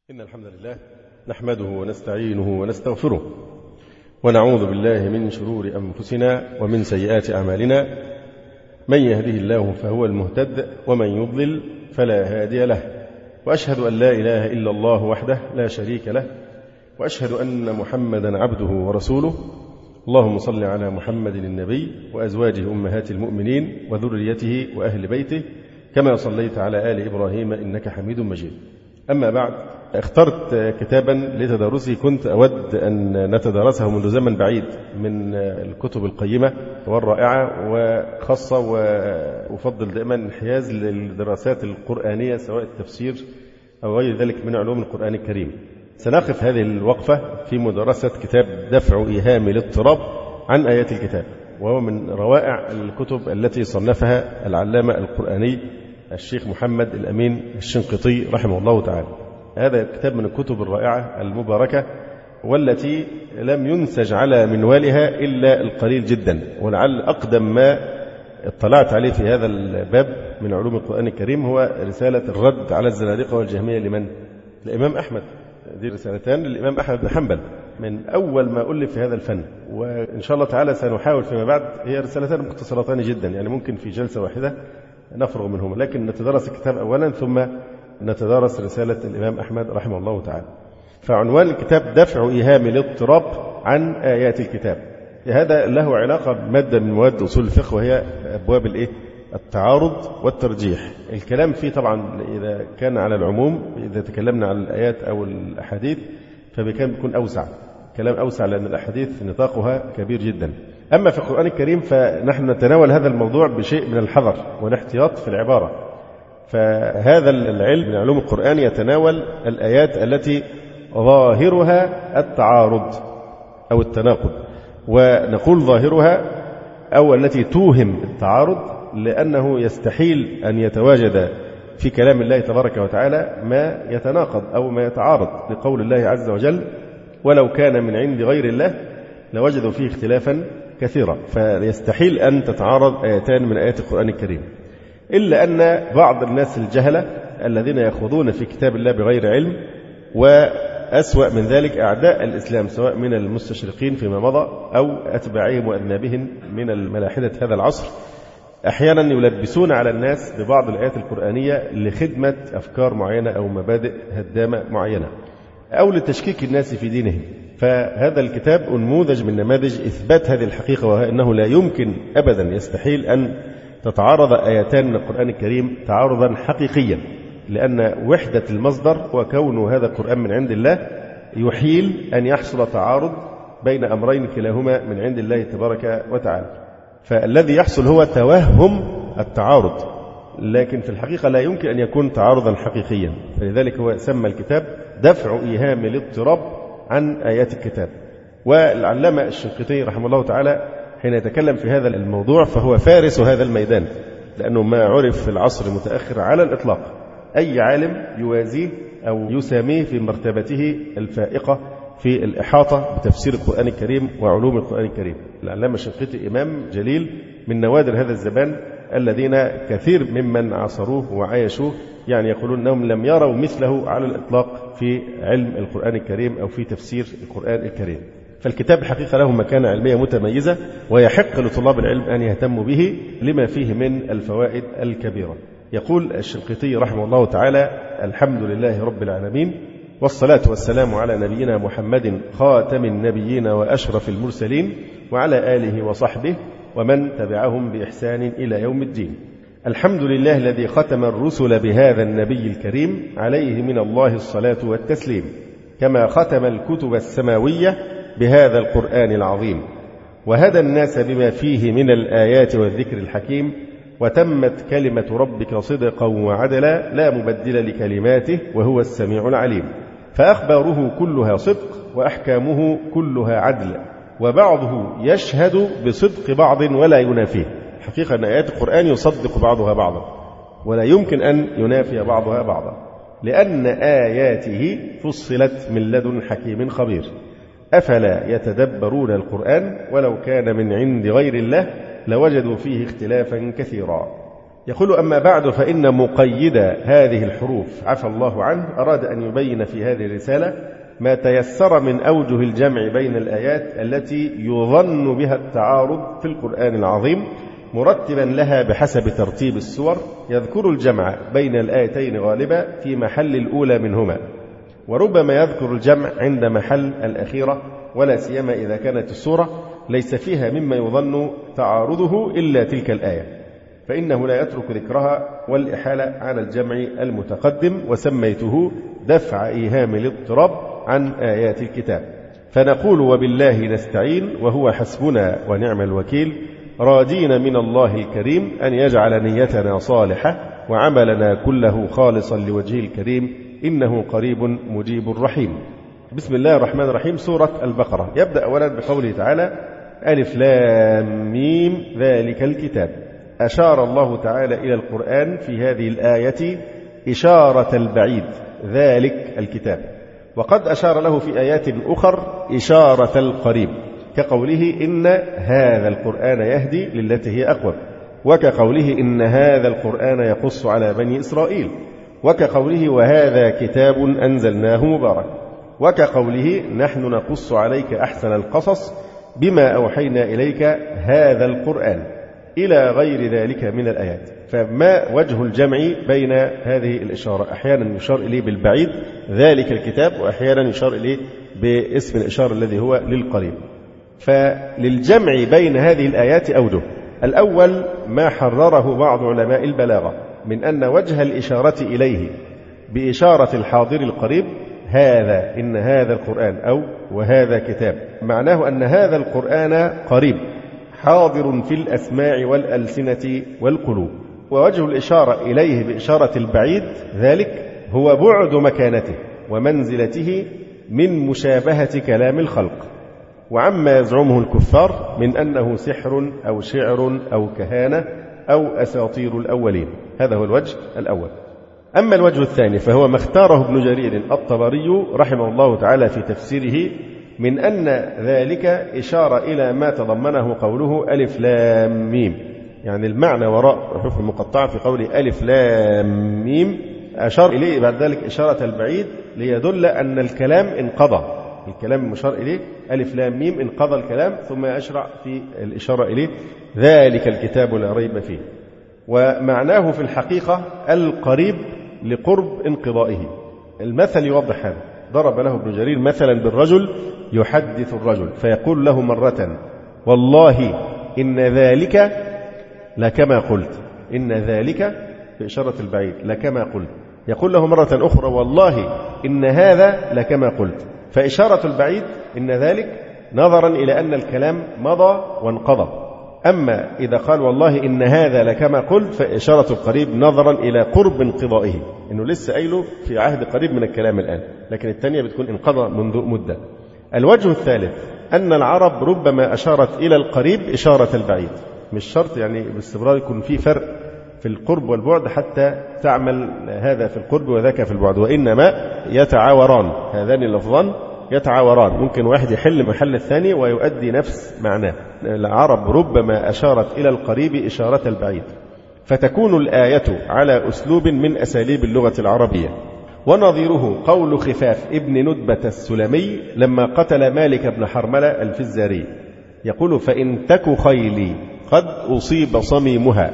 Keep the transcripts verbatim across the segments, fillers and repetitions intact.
إن الحمد لله نحمده ونستعينه ونستغفره ونعوذ بالله من شرور أنفسنا ومن سيئات أعمالنا. من يهده الله فهو المهتد ومن يضلل فلا هادي له، وأشهد أن لا إله إلا الله وحده لا شريك له، وأشهد أن محمدا عبده ورسوله. اللهم صل على محمد النبي وأزواجه أمهات المؤمنين وذريته وأهل بيته كما صليت على آل إبراهيم إنك حميد مجيد. أما بعد، اخترت كتابا لتدارسه كنت أود أن نتدارسه منذ زمن بعيد من الكتب القيمة والرائعة، وخاصة وأفضل دائما انحياز للدراسات القرآنية سواء التفسير أو غير ذلك من علوم القرآن الكريم. سنقف هذه الوقفة في مدرسة كتاب دفع إيهام الاضطراب عن آيات الكتاب، وهو من روائع الكتب التي صنفها العلامة القرآني الشيخ محمد الأمين الشنقيطي رحمه الله تعالى. هذا كتاب من الكتب الرائعة المباركة، والتي لم ينسج على منوالها إلا القليل جدا، ولعل أقدم ما اطلعت عليه في هذا الباب من علوم القرآن الكريم هو رسالة الرد على الزنادقة والجهمية لمن؟ الإمام أحمد. دي رسالتان للإمام أحمد بن حنبل من أول ما ألف في هذا الفن، وإن شاء الله تعالى سنحاول فيما بعد. هي رسالتان مختصرتان جدا، يعني ممكن في جلسة واحدة نفرغ منهما، لكن نتدرس الكتاب أولا ثم نتدارس رسالة الإمام أحمد رحمه الله تعالى. فعنوان الكتاب دفع إيهام الاضطراب عن آيات الكتاب. هذا له علاقة بمادة من مواد أصول الفقه، وهي أبواب الإيه؟ التعارض والترجيح. الكلام فيه طبعا إذا كان على العموم، إذا تكلمنا عن الآيات أو الأحاديث فبكان بيكون أوسع، كلام أوسع، لأن الأحاديث نطاقها كبير جدا. أما في القرآن الكريم فنحن نتناول هذا الموضوع بشيء من الحذر والاحتياط في العبارة. فهذا العلم من علوم القرآن يتناول الآيات التي ظاهرها التعارض أو التناقض، ونقول ظاهرها أو التي توهم التعارض، لأنه يستحيل أن يتواجد في كلام الله تبارك وتعالى ما يتناقض أو ما يتعارض لقول الله عز وجل: ولو كان من عند غير الله لوجدوا فيه اختلافا كثيرا. فيستحيل أن تتعارض آيتان من آيات القرآن الكريم، إلا أن بعض الناس الجهلة الذين يخوضون في كتاب الله بغير علم، وأسوأ من ذلك أعداء الإسلام سواء من المستشرقين فيما مضى أو أتباعهم وأذنابهم من الملاحدة هذا العصر، أحيانا يلبسون على الناس ببعض الآيات القرآنية لخدمة أفكار معينة أو مبادئ هدامة معينة أو لتشكيك الناس في دينهم. فهذا الكتاب نموذج من نماذج إثبات هذه الحقيقة، وهي أنه لا يمكن أبدا، يستحيل أن تتعارض آيتان من القرآن الكريم تعارضا حقيقيا، لأن وحدة المصدر وكون هذا القرآن من عند الله يحيل أن يحصل تعارض بين أمرين كلاهما من عند الله تبارك وتعالى. فالذي يحصل هو توهم التعارض، لكن في الحقيقة لا يمكن أن يكون تعارضا حقيقيا. فلذلك هو سمى الكتاب دفع إيهام الاضطراب عن آيات الكتاب. والعلامة الشنقيطي رحمه الله تعالى حين يتكلم في هذا الموضوع فهو فارس هذا الميدان، لأنه ما عرف في العصر المتأخر على الإطلاق أي عالم يوازيه أو يساميه في مرتبته الفائقة في الإحاطة بتفسير القرآن الكريم وعلوم القرآن الكريم. العلامة الشنقيطي إمام جليل من نوادر هذا الزمان، الذين كثير ممن عاصروه وعايشوه يعني يقولون أنهم لم يروا مثله على الإطلاق في علم القرآن الكريم أو في تفسير القرآن الكريم. فالكتاب حقيقة له مكانة علمية متميزة، ويحق لطلاب العلم أن يهتموا به لما فيه من الفوائد الكبيرة. يقول الشنقيطي رحمه الله تعالى: الحمد لله رب العالمين، والصلاة والسلام على نبينا محمد خاتم النبيين وأشرف المرسلين، وعلى آله وصحبه ومن تبعهم بإحسان إلى يوم الدين. الحمد لله الذي ختم الرسل بهذا النبي الكريم، عليه من الله الصلاة والتسليم، كما ختم الكتب السماوية بهذا القرآن العظيم، وهدى الناس بما فيه من الآيات والذكر الحكيم، وتمت كلمة ربك صدقا وعدلا لا مبدل لكلماته وهو السميع العليم. فأخباره كلها صدق وأحكامه كلها عدل، وبعضه يشهد بصدق بعض ولا ينافيه. حقيقة أن آيات القرآن يصدق بعضها بعضا ولا يمكن أن ينافي بعضها بعضا، لأن آياته فصلت من لدن حكيم خبير. أفلا يتدبرون القرآن ولو كان من عند غير الله لوجدوا فيه اختلافا كثيرا. يقول أما بعد فإن مقيد هذه الحروف عفى الله عنه أراد أن يبين في هذه الرسالة ما تيسر من أوجه الجمع بين الآيات التي يظن بها التعارض في القرآن العظيم، مرتبا لها بحسب ترتيب السور، يذكر الجمع بين الآيتين غالبا في محل الأولى منهما، وربما يذكر الجمع عند محل الأخيرة، ولا سيما إذا كانت السورة ليس فيها مما يظن تعارضه إلا تلك الآية، فإنه لا يترك ذكرها والإحالة على الجمع المتقدم، وسميته دفع إيهام الاضطراب عن آيات الكتاب. فنقول وبالله نستعين وهو حسبنا ونعم الوكيل، راجين من الله الكريم أن يجعل نيتنا صالحة وعملنا كله خالصا لوجهه الكريم، إنه قريب مجيب رحيم. بسم الله الرحمن الرحيم. سورة البقرة يبدأ أولا بقوله تعالى ألف لام ميم ذلك الكتاب. أشار الله تعالى إلى القرآن في هذه الآية إشارة البعيد ذلك الكتاب، وقد أشار له في آيات أخر إشارة القريب، كقوله إن هذا القرآن يهدي للتي هي أقوم، وكقوله إن هذا القرآن يقص على بني إسرائيل، وكقوله وهذا كتاب أنزلناه مبارك، وكقوله نحن نقص عليك أحسن القصص بما أوحينا إليك هذا القرآن، إلى غير ذلك من الآيات. فما وجه الجمع بين هذه الإشارة؟ أحيانا يشار إليه بالبعيد ذلك الكتاب، وأحيانا يشار إليه باسم الإشارة الذي هو للقريب. فللجمع بين هذه الآيات أوجه. الأول ما حرره بعض علماء البلاغة من أن وجه الإشارة إليه بإشارة الحاضر القريب هذا إن هذا القرآن أو وهذا كتاب، معناه أن هذا القرآن قريب حاضر في الأسماع والألسنة والقلوب. ووجه الإشارة إليه بإشارة البعيد ذلك هو بعد مكانته ومنزلته من مشابهة كلام الخلق، وعما يزعمه الكفار من أنه سحر أو شعر أو كهانة أو أساطير الأولين. هذا هو الوجه الأول. أما الوجه الثاني فهو ما اختاره ابن جرير الطبري رحمه الله تعالى في تفسيره من أن ذلك إشارة إلى ما تضمنه قوله ألف لام ميم، يعني المعنى وراء الحروف المقطعة في قوله ألف لام ميم أشار إليه بعد ذلك إشارة البعيد ليدل أن الكلام انقضى، الكلام المشار إليه ألف لام ميم انقضى الكلام، ثم يشرع في الإشارة إليه ذلك الكتاب لا ريب فيه. ومعناه في الحقيقة القريب لقرب انقضائه. المثل يوضح هذا. ضرب له ابن جرير مثلا بالرجل يحدث الرجل فيقول له مرة والله إن ذلك لكما قلت، إن ذلك بإشارة البعيد لكما قلت. يقول له مرة أخرى والله إن هذا لكما قلت، فإشارة البعيد إن ذلك نظرا إلى أن الكلام مضى وانقضى. أما إذا قال والله إن هذا لكما قلت فإشارة القريب نظرا إلى قرب انقضائه، إنه لسه قايله في عهد قريب من الكلام الآن، لكن الثانية بتكون انقضى منذ مدة. الوجه الثالث أن العرب ربما أشارت إلى القريب إشارة البعيد، مش شرط يعني باستمرار يكون في فرق في القرب والبعد حتى تعمل هذا في القرب وذاك في البعد، وإنما يتعاوران، هذان اللفظان يتعاوران، ممكن واحد يحل محل الثاني ويؤدي نفس معناه. العرب ربما أشارت إلى القريب إشارة البعيد، فتكون الآية على أسلوب من أساليب اللغة العربية. ونظيره قول خفاف ابن ندبة السلمي لما قتل مالك بن حرملة الفزاري، يقول فإن تك خيلي قد أصيب صميمها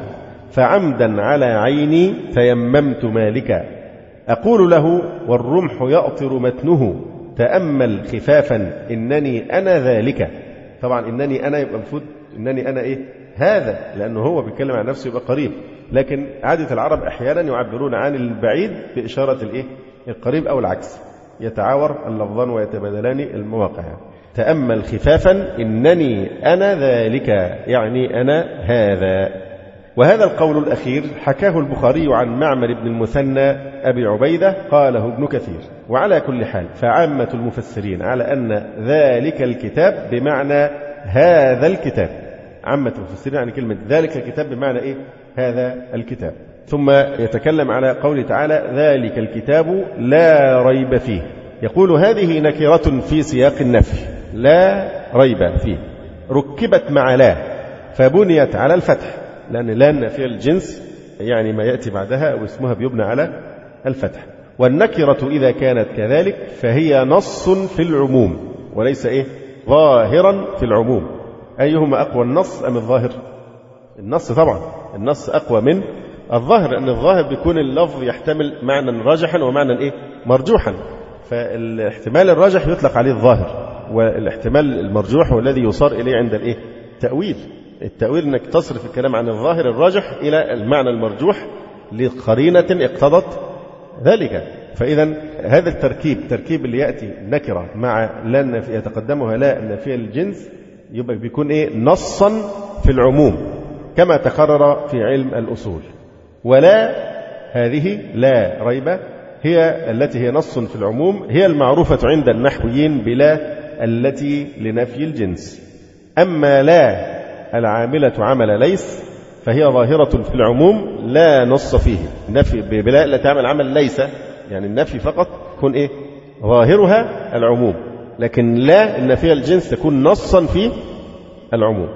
فعمدا على عيني تيممت مالكا، أقول له والرمح يأطر متنه تأمل خفافا إنني أنا ذلك. طبعا إنني أنا يبقى المفروض إنني أنا إيه هذا، لأنه هو بيتكلم عن نفسه يبقى قريب، لكن عادة العرب أحيانا يعبرون عن البعيد بإشارة الإيه القريب أو العكس، يتعاور اللفظان ويتبادلان المواقع. تأمل خفافا إنني أنا ذلك، يعني أنا هذا. وهذا القول الأخير حكاه البخاري عن معمر بن المثنى أبي عبيدة قاله ابن كثير. وعلى كل حال فعامة المفسرين على أن ذلك الكتاب بمعنى هذا الكتاب، عامة المفسرين عن كلمة ذلك الكتاب بمعنى إيه هذا الكتاب. ثم يتكلم على قوله تعالى ذلك الكتاب لا ريب فيه، يقول هذه نكرة في سياق النفي، لا ريب فيه ركبت مع لا فبنيت على الفتح، لأن لا نافية الجنس يعني ما يأتي بعدها واسمها بيبنى على الفتح. والنكرة إذا كانت كذلك فهي نص في العموم وليس إيه ظاهرا في العموم. أيهما أقوى، النص أم الظاهر؟ النص طبعا، النص أقوى من الظاهر، لأن الظاهر بيكون اللفظ يحتمل معنى راجحا ومعنى إيه مرجوحا، فالاحتمال الراجح يطلق عليه الظاهر، والاحتمال المرجوح هو الذي يصار إليه عند الإيه التأويل. التأويل أنك تصرف الكلام عن الظاهر الراجح إلى المعنى المرجوح لقرينة اقتضت ذلك. فإذا هذا التركيب، تركيب اللي يأتي نكرة مع لا النافية يتقدمها لا النافية للجنس، يبقى بيكون إيه نصا في العموم كما تقرر في علم الأصول. ولا هذه لا ريب هي التي هي نص في العموم، هي المعروفة عند النحويين بلا التي لنفي الجنس. أما لا العاملة عمل ليس فهي ظاهرة في العموم لا نص فيه. نفي بلا لا تعمل عمل ليس، يعني النفي فقط تكون إيه ظاهرها العموم، لكن لا النفي الجنس تكون نصا في العموم.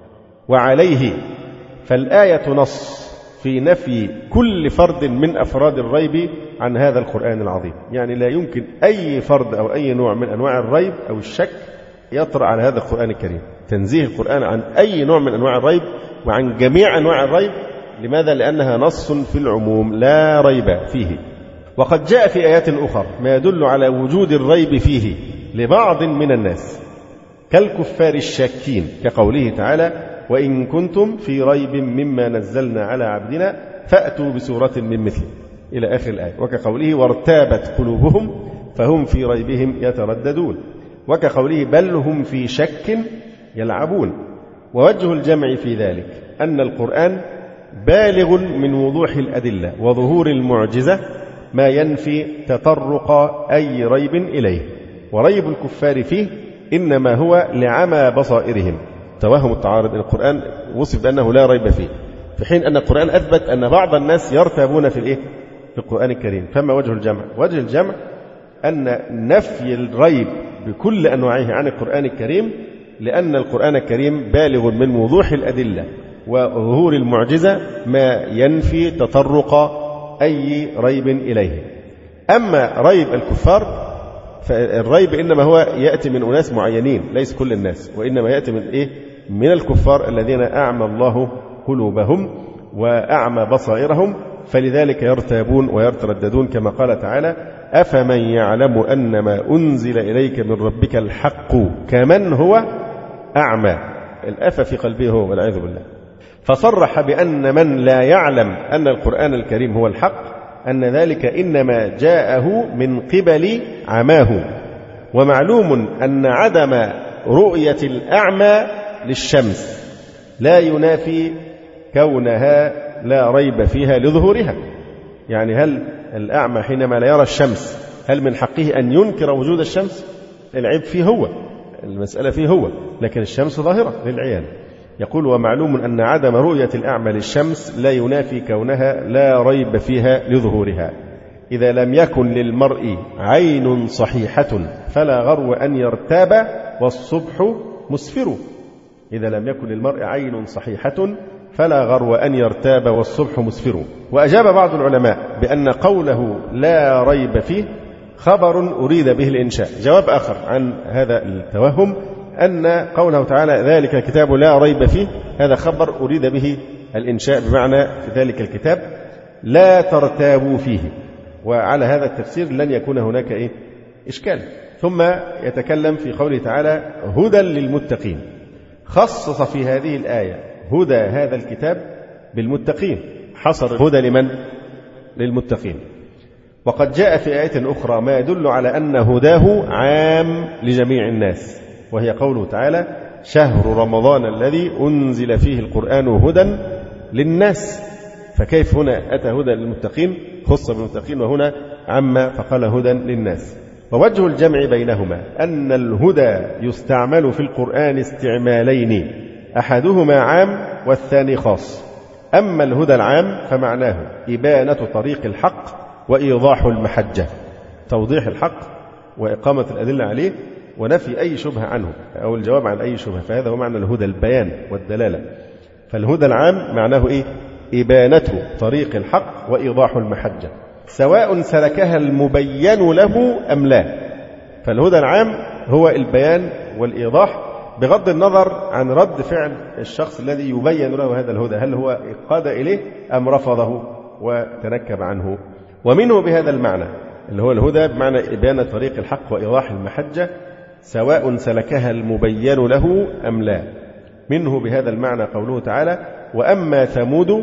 وعليه فالآية نص في نفي كل فرد من أفراد الريب عن هذا القرآن العظيم. يعني لا يمكن أي فرد أو أي نوع من أنواع الريب أو الشك يطرأ على هذا القرآن الكريم. تنزيه القرآن عن أي نوع من أنواع الريب وعن جميع أنواع الريب. لماذا؟ لأنها نص في العموم لا ريب فيه. وقد جاء في آيات أخرى ما يدل على وجود الريب فيه لبعض من الناس كالكفار الشاكين، كقوله تعالى: وإن كنتم في ريب مما نزلنا على عبدنا فأتوا بسورة من مثله، إلى آخر الآية. وكقوله: وارتابت قلوبهم فهم في ريبهم يترددون. وكقوله: بل هم في شك يلعبون. ووجه الجمع في ذلك أن القرآن بالغ من وضوح الأدلة وظهور المعجزة ما ينفي تطرق أي ريب إليه. وريب الكفار فيه إنما هو لعمى بصائرهم، توهم التعارض. القرآن وصف بأنه لا ريب فيه، في حين أن القرآن أثبت أن بعض الناس يرتابون في الإيه؟ في القرآن الكريم. فما وجه الجمع؟ وجه الجمع أن نفي الريب بكل أنواعه عن القرآن الكريم، لأن القرآن الكريم بالغ من وضوح الأدلة وظهور المعجزة ما ينفي تطرق أي ريب إليه. أما ريب الكفار فالريب إنما هو يأتي من أناس معينين، ليس كل الناس، وإنما يأتي من إيه؟ من الكفار الذين أعمى الله قلوبهم وأعمى بصائرهم، فلذلك يرتابون ويترددون، كما قال تعالى: أفمن يعلم أن ما أنزل إليك من ربك الحق كمن هو أعمى. الأفى في قلبه هو، والعياذ بالله. فصرح بأن من لا يعلم أن القرآن الكريم هو الحق أن ذلك إنما جاءه من قبل عماه. ومعلوم أن عدم رؤية الأعمى للشمس لا ينافي كونها لا ريب فيها لظهورها. يعني هل الأعمى حينما لا يرى الشمس هل من حقه أن ينكر وجود الشمس؟ العيب فيه هو، المسألة فيه هو، لكن الشمس ظاهرة للعيان. يقول: ومعلوم أن عدم رؤية الأعمى للشمس لا ينافي كونها لا ريب فيها لظهورها. إذا لم يكن للمرء عين صحيحة فلا غرو أن يرتاب والصبح مسفر. إذا لم يكن للمرء عين صحيحة فلا غرو أن يرتاب والصبح مسفر. وأجاب بعض العلماء بأن قوله لا ريب فيه خبر أريد به الإنشاء. جواب آخر عن هذا التوهم أن قوله تعالى: ذلك الكتاب لا ريب فيه، هذا خبر أريد به الإنشاء، بمعنى في ذلك الكتاب لا ترتابوا فيه. وعلى هذا التفسير لن يكون هناك إيه؟ إشكال. ثم يتكلم في قوله تعالى: هدى للمتقين. خصص في هذه الآية هدى هذا الكتاب بالمتقين، حصر هدى لمن؟ للمتقين. وقد جاء في آية أخرى ما يدل على أن هداه عام لجميع الناس، وهي قوله تعالى: شهر رمضان الذي أنزل فيه القرآن هدى للناس. فكيف هنا أتى هدى للمتقين، خص بالمتقين، وهنا عم فقال هدى للناس. ووجه الجمع بينهما أن الهدى يستعمل في القرآن استعمالين، أحدهما عام والثاني خاص. أما الهدى العام فمعناه إبانة طريق الحق وإيضاح المحجة، توضيح الحق وإقامة الأدلة عليه ونفي أي شبهة عنه أو الجواب عن أي شبهة، فهذا هو معنى الهدى، البيان والدلالة. فالهدى العام معناه إيه؟ إبانة طريق الحق وإيضاح المحجة، سواء سلكها المبين له أم لا. فالهدى العام هو البيان والإيضاح بغض النظر عن رد فعل الشخص الذي يبين له هذا الهدى، هل هو قاد إليه أم رفضه وتنكب عنه. ومنه بهذا المعنى اللي هو الهدى بمعنى إبانة طريق الحق وإيضاح المحجة، سواء سلكها المبين له أم لا. منه بهذا المعنى قوله تعالى: وأما ثمود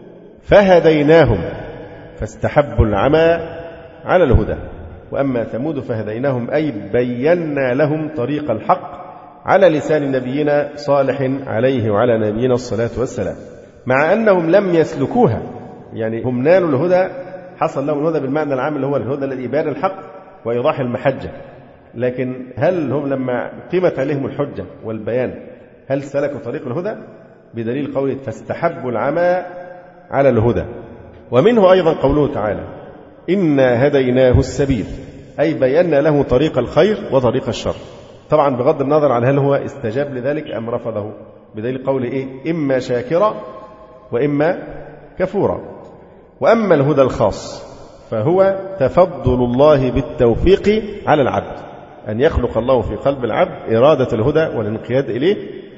فهديناهم فاستحبوا العمى على الهدى. وأما ثمود فهديناهم أي بينا لهم طريق الحق على لسان نبينا صالح عليه وعلى نبينا الصلاة والسلام، مع أنهم لم يسلكوها، يعني هم نالوا الهدى، حصل لهم الهدى بالمعنى العام اللي هو الهدى الذي يبان الحق وإيضاح المحجة. لكن هل هم لما قيمت عليهم الحجة والبيان هل سلكوا طريق الهدى؟ بدليل قوله: فاستحبوا العمى على الهدى. ومنه أيضا قوله تعالى: إنا هديناه السبيل، أي بينا له طريق الخير وطريق الشر، طبعا بغض النظر عن هل هو استجاب لذلك أم رفضه، بدليل قوله إيه؟ إما شاكرا وإما كفورا. وأما الهدى الخاص فهو تفضل الله بالتوفيق على العبد، أن يخلق الله في قلب العبد إرادة الهدى والانقياد إليه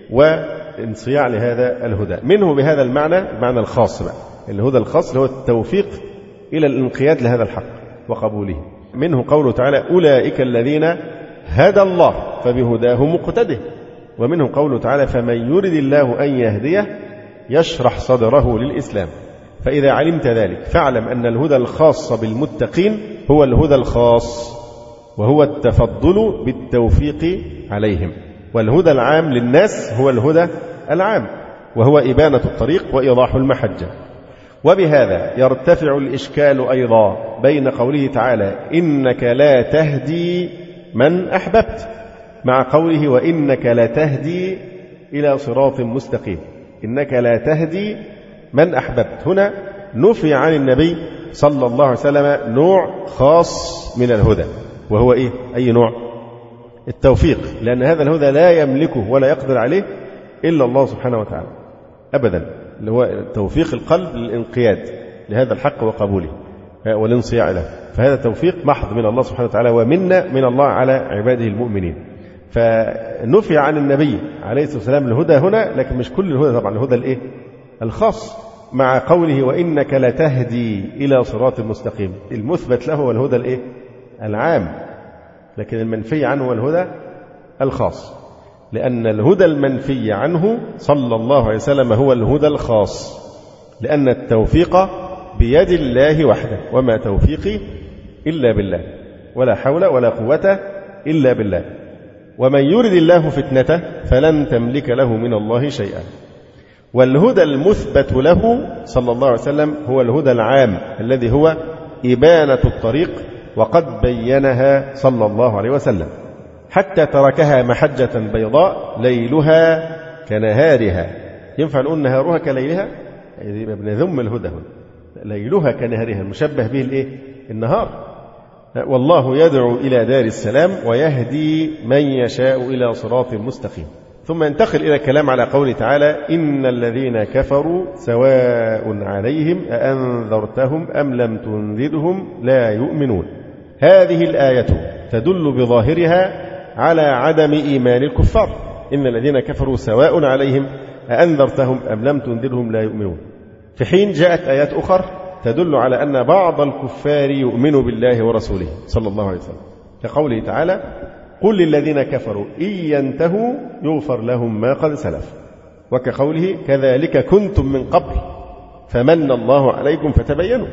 وانصياع لهذا الهدى. منه بهذا المعنى المعنى الخاص بقى، الهدى الخاص اللي هو التوفيق إلى الانقياد لهذا الحق وقبوله. منه قوله تعالى: أولئك الذين هدى الله فبهداه مقتده. ومنه قوله تعالى: فمن يرد الله أن يهديه يشرح صدره للإسلام. فإذا علمت ذلك فاعلم أن الهدى الخاص بالمتقين هو الهدى الخاص، وهو التفضل بالتوفيق عليهم. والهدى العام للناس هو الهدى العام، وهو إبانة الطريق وإيضاح المحجة. وبهذا يرتفع الإشكال أيضا بين قوله تعالى: إنك لا تهدي من أحببت، مع قوله: وإنك لا تهدي إلى صراط مستقيم. إنك لا تهدي من أحببت، هنا نفي عن النبي صلى الله عليه وسلم نوع خاص من الهدى، وهو إيه؟ أي نوع؟ التوفيق، لأن هذا الهدى لا يملكه ولا يقدر عليه إلا الله سبحانه وتعالى أبدا، اللي هو توفيق القلب للانقياد لهذا الحق وقبوله والانصياع له. فهذا توفيق محض من الله سبحانه وتعالى ومنة من الله على عباده المؤمنين. فنفي عن النبي عليه الصلاة والسلام الهدى هنا، لكن مش كل الهدى طبعا، الهدى الإيه؟ الخاص، مع قوله: وإنك لتهدي إلى صراط مستقيم. المثبت له هو الهدى الإيه؟ العام، لكن المنفي عنه هو الهدى الخاص، لأن الهدى المنفي عنه صلى الله عليه وسلم هو الهدى الخاص، لأن التوفيق بيد الله وحده، وما توفيقي إلا بالله، ولا حول ولا قوة إلا بالله. ومن يرد الله فتنته فلن تملك له من الله شيئا. والهدى المثبت له صلى الله عليه وسلم هو الهدى العام الذي هو إبانة الطريق، وقد بينها صلى الله عليه وسلم حتى تركها محجة بيضاء ليلها كنهارها. ينفع نقول نهارها كليلها؟ بنذم الهدى هنا، ليلها كنهارها، المشبه به الإيه؟ النهار. والله يدعو إلى دار السلام ويهدي من يشاء إلى صراط مستقيم. ثم ينتقل إلى الكلام على قوله تعالى: إن الذين كفروا سواء عليهم أأنذرتهم أم لم تنذرهم لا يؤمنون. هذه الآية تدل بظاهرها على عدم إيمان الكفار. إن الذين كفروا سواء عليهم أأنذرتهم أم لم تنذرهم لا يؤمنون، في حين جاءت آيات أخرى تدل على أن بعض الكفار يؤمن بالله ورسوله صلى الله عليه وسلم، كقوله تعالى: قل للذين كفروا إن ينتهوا يغفر لهم ما قد سلف، وكقوله: كذلك كنتم من قبل فمن الله عليكم فتبينوا.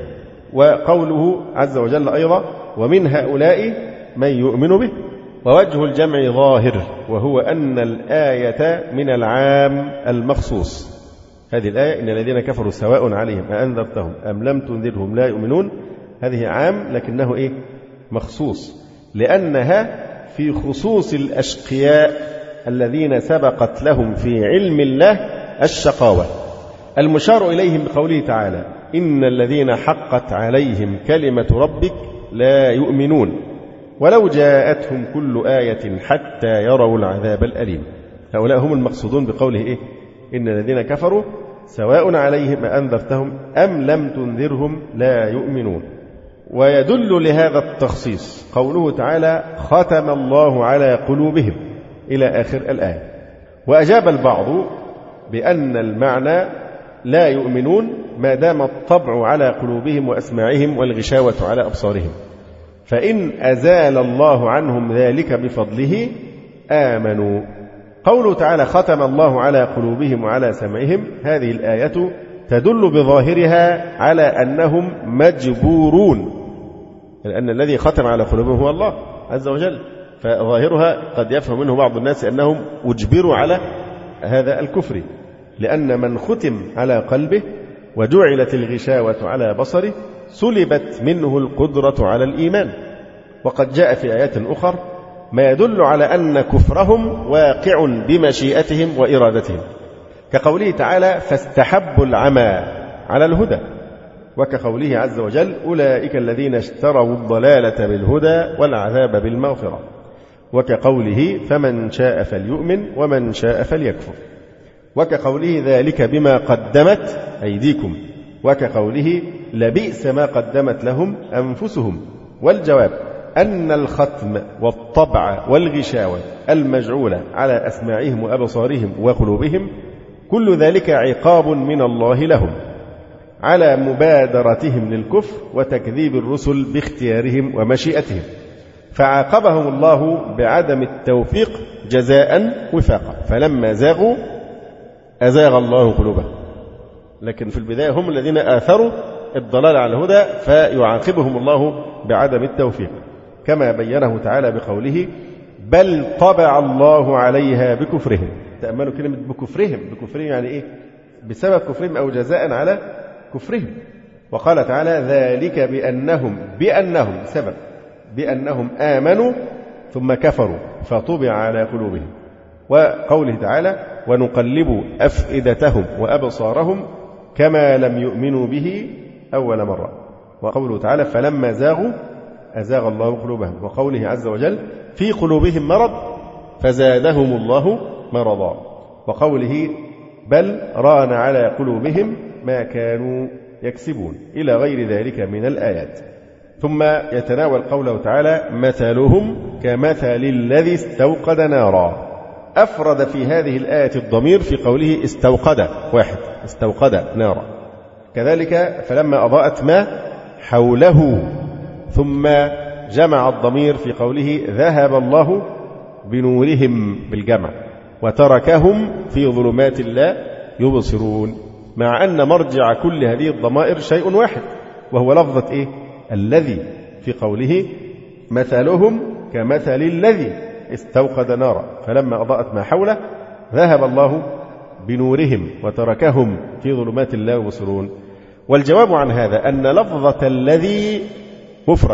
وقوله عز وجل أيضا: ومن هؤلاء من يؤمن به. ووجه الجمع ظاهر، وهو أن الآية من العام المخصوص. هذه الآية: إن الذين كفروا سواء عليهم أأنذرتهم أم لم تنذرهم لا يؤمنون، هذه عام لكنه إيه؟ مخصوص، لأنها في خصوص الأشقياء الذين سبقت لهم في علم الله الشقاوة، المشار إليهم بقوله تعالى: إن الذين حقت عليهم كلمة ربك لا يؤمنون ولو جاءتهم كل آية حتى يروا العذاب الأليم. هؤلاء هم المقصودون بقوله إيه؟ إن الذين كفروا سواء عليهم أنذرتهم أم لم تنذرهم لا يؤمنون. ويدل لهذا التخصيص قوله تعالى ختم الله على قلوبهم إلى آخر الآية. وأجاب البعض بأن المعنى لا يؤمنون ما دام الطبع على قلوبهم وأسماعهم والغشاوة على أبصارهم، فإن أزال الله عنهم ذلك بفضله آمنوا. قوله تعالى ختم الله على قلوبهم وعلى سمعهم، هذه الآية تدل بظاهرها على أنهم مجبورون، لأن الذي ختم على قلوبهم هو الله عز وجل، فظاهرها قد يفهم منه بعض الناس أنهم أجبروا على هذا الكفر، لأن من ختم على قلبه وجعلت الغشاوة على بصره سلبت منه القدرة على الإيمان. وقد جاء في آيات أخرى ما يدل على أن كفرهم واقع بمشيئتهم وإرادتهم، كقوله تعالى فاستحبوا العمى على الهدى، وكقوله عز وجل أولئك الذين اشتروا الضلالة بالهدى والعذاب بالمغفرة، وكقوله فمن شاء فليؤمن ومن شاء فليكفر، وكقوله ذلك بما قدمت أيديكم، وكقوله لبئس ما قدمت لهم أنفسهم. والجواب أن الختم والطبع والغشاوة المجعولة على أسماعهم وأبصارهم وقلوبهم كل ذلك عقاب من الله لهم على مبادرتهم للكفر وتكذيب الرسل باختيارهم ومشيئتهم، فعاقبهم الله بعدم التوفيق جزاء وفاقا، فلما زاغوا أزاغ الله قلوبهم. لكن في البداية هم الذين آثروا الضلال على الهدى، فيعاقبهم الله بعدم التوفيق، كما بينه تعالى بقوله بل طبع الله عليها بكفرهم. تأملوا كلمة بكفرهم، بكفرهم يعني إيه؟ بسبب كفرهم أو جزاء على كفرهم. وقال تعالى ذلك بأنهم بأنهم سبب بأنهم آمنوا ثم كفروا فطبع على قلوبهم. وقوله تعالى ونقلب أفئدتهم وأبصارهم كما لم يؤمنوا به أول مرة. وقوله تعالى فلما زاغوا أزاغ الله قلوبهم. وقوله عز وجل في قلوبهم مرض فزادهم الله مرضا. وقوله بل ران على قلوبهم ما كانوا يكسبون إلى غير ذلك من الآيات. ثم يتناول قوله تعالى مثلهم كمثل الذي استوقد نارا. أفرد في هذه الآية الضمير في قوله استوقد واحد، استوقد نارا. كذلك فلما أضاءت ما حوله، ثم جمع الضمير في قوله ذهب الله بنورهم بالجمع وتركهم في ظلمات لا يبصرون، مع أن مرجع كل هذه الضمائر شيء واحد وهو لفظة إيه؟ الذي في قوله مثلهم كمثل الذي استوقد نارا فلما أضاءت ما حوله ذهب الله بنورهم وتركهم في ظلمات لا يبصرون. والجواب عن هذا أن لفظة الذي مفرد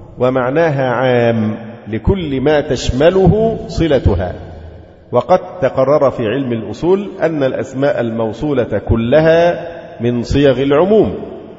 ومعناها عام لكل ما تشمله صلتها. وقد تقرر في علم الأصول أن الأسماء الموصولة كلها من صيغ العموم،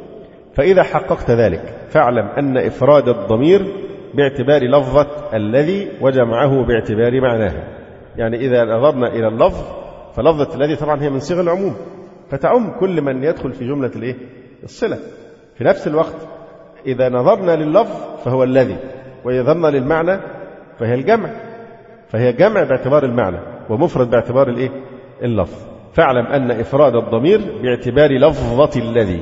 فإذا حققت ذلك فاعلم أن إفراد الضمير باعتبار لفظة الذي وجمعه باعتبار معناها. يعني إذا نظرنا إلى اللفظ فلفظة الذي طبعا هي من صيغ العموم فتعم كل من يدخل في جملة الإيه؟ الصلة. في نفس الوقت إذا نظرنا لللفظ فهو الذي، وإذا نظرنا للمعنى فهي الجمع، فهي جمع باعتبار المعنى ومفرد باعتبار الإيه؟ اللفظ. فاعلم أن إفراد الضمير باعتبار لفظة الذي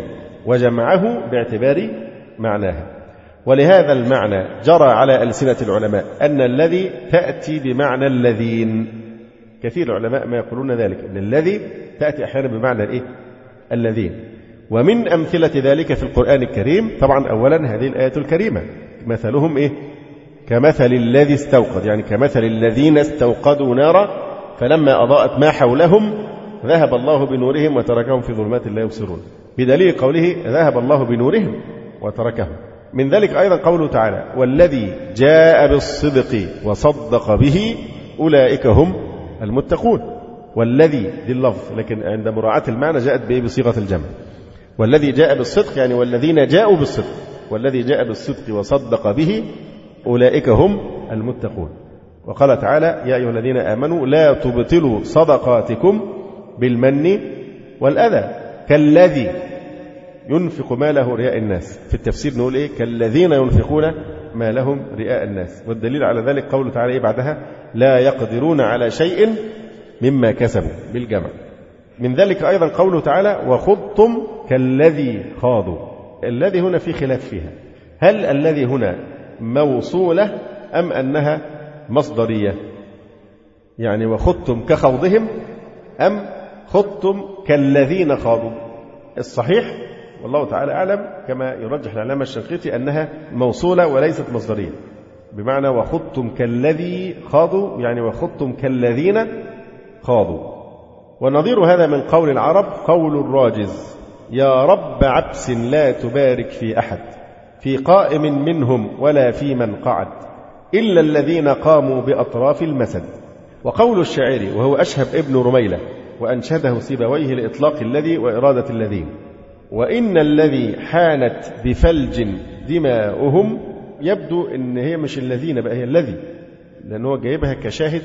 وجمعه باعتبار معناها. ولهذا المعنى جرى على ألسنة العلماء أن الذي تأتي بمعنى الذين. كثير العلماء ما يقولون ذلك، أن الذي تأتي أحيانا بمعنى الإيه؟ الذين. ومن أمثلة ذلك في القرآن الكريم طبعا أولا هذه الآية الكريمة مثلهم إيه؟ كمثل الذي استوقد، يعني كمثل الذين استوقدوا نارا فلما أضاءت ما حولهم ذهب الله بنورهم وتركهم في ظلمات لا يبصرون، بدليل قوله ذهب الله بنورهم وتركهم. من ذلك أيضا قوله تعالى والذي جاء بالصدق وصدق به أولئك هم المتقون. والذي دي اللفظ، لكن عند مراعاة المعنى جاءت بإيه؟ بصيغة الجمع. والذي جاء بالصدق يعني والذين جاءوا بالصدق، والذي جاء بالصدق وصدق به أولئك هم المتقون. وقال تعالى يا أيها الذين آمنوا لا تبطلوا صدقاتكم بالمن والأذى، كالذي ينفق ماله رئاء الناس. في التفسير نقول إيه؟ كالذين ينفقون مالهم رئاء الناس. والدليل على ذلك قوله تعالى إيه بعدها؟ لا يقدرون على شيء مما كسبوا بالجمع. من ذلك أيضا قوله تعالى وخضتم كالذي خاضوا. الذي هنا في خلاف فيها، هل الذي هنا موصولة أم أنها مصدرية؟ يعني وخضتم كخوضهم أم خضتم كالذين خاضوا؟ الصحيح والله تعالى أعلم كما يرجح العلامة الشنقيطي أنها موصولة وليست مصدرية، بمعنى وخضتم كالذي خاضوا، يعني وخضتم كالذين خاضوا. ونظير هذا من قول العرب قول الراجز يا رب عبس لا تبارك في أحد في قائم منهم ولا في من قعد إلا الذين قاموا بأطراف المسد. وقول الشاعر وهو أشهب ابن رميلة وأنشده سيبويه لإطلاق الذي وإرادة الذين وإن الذي حانت بفلج دماؤهم، يبدو أن هي مش الذين بقى، هي الذي، لأنه جايبها كشاهد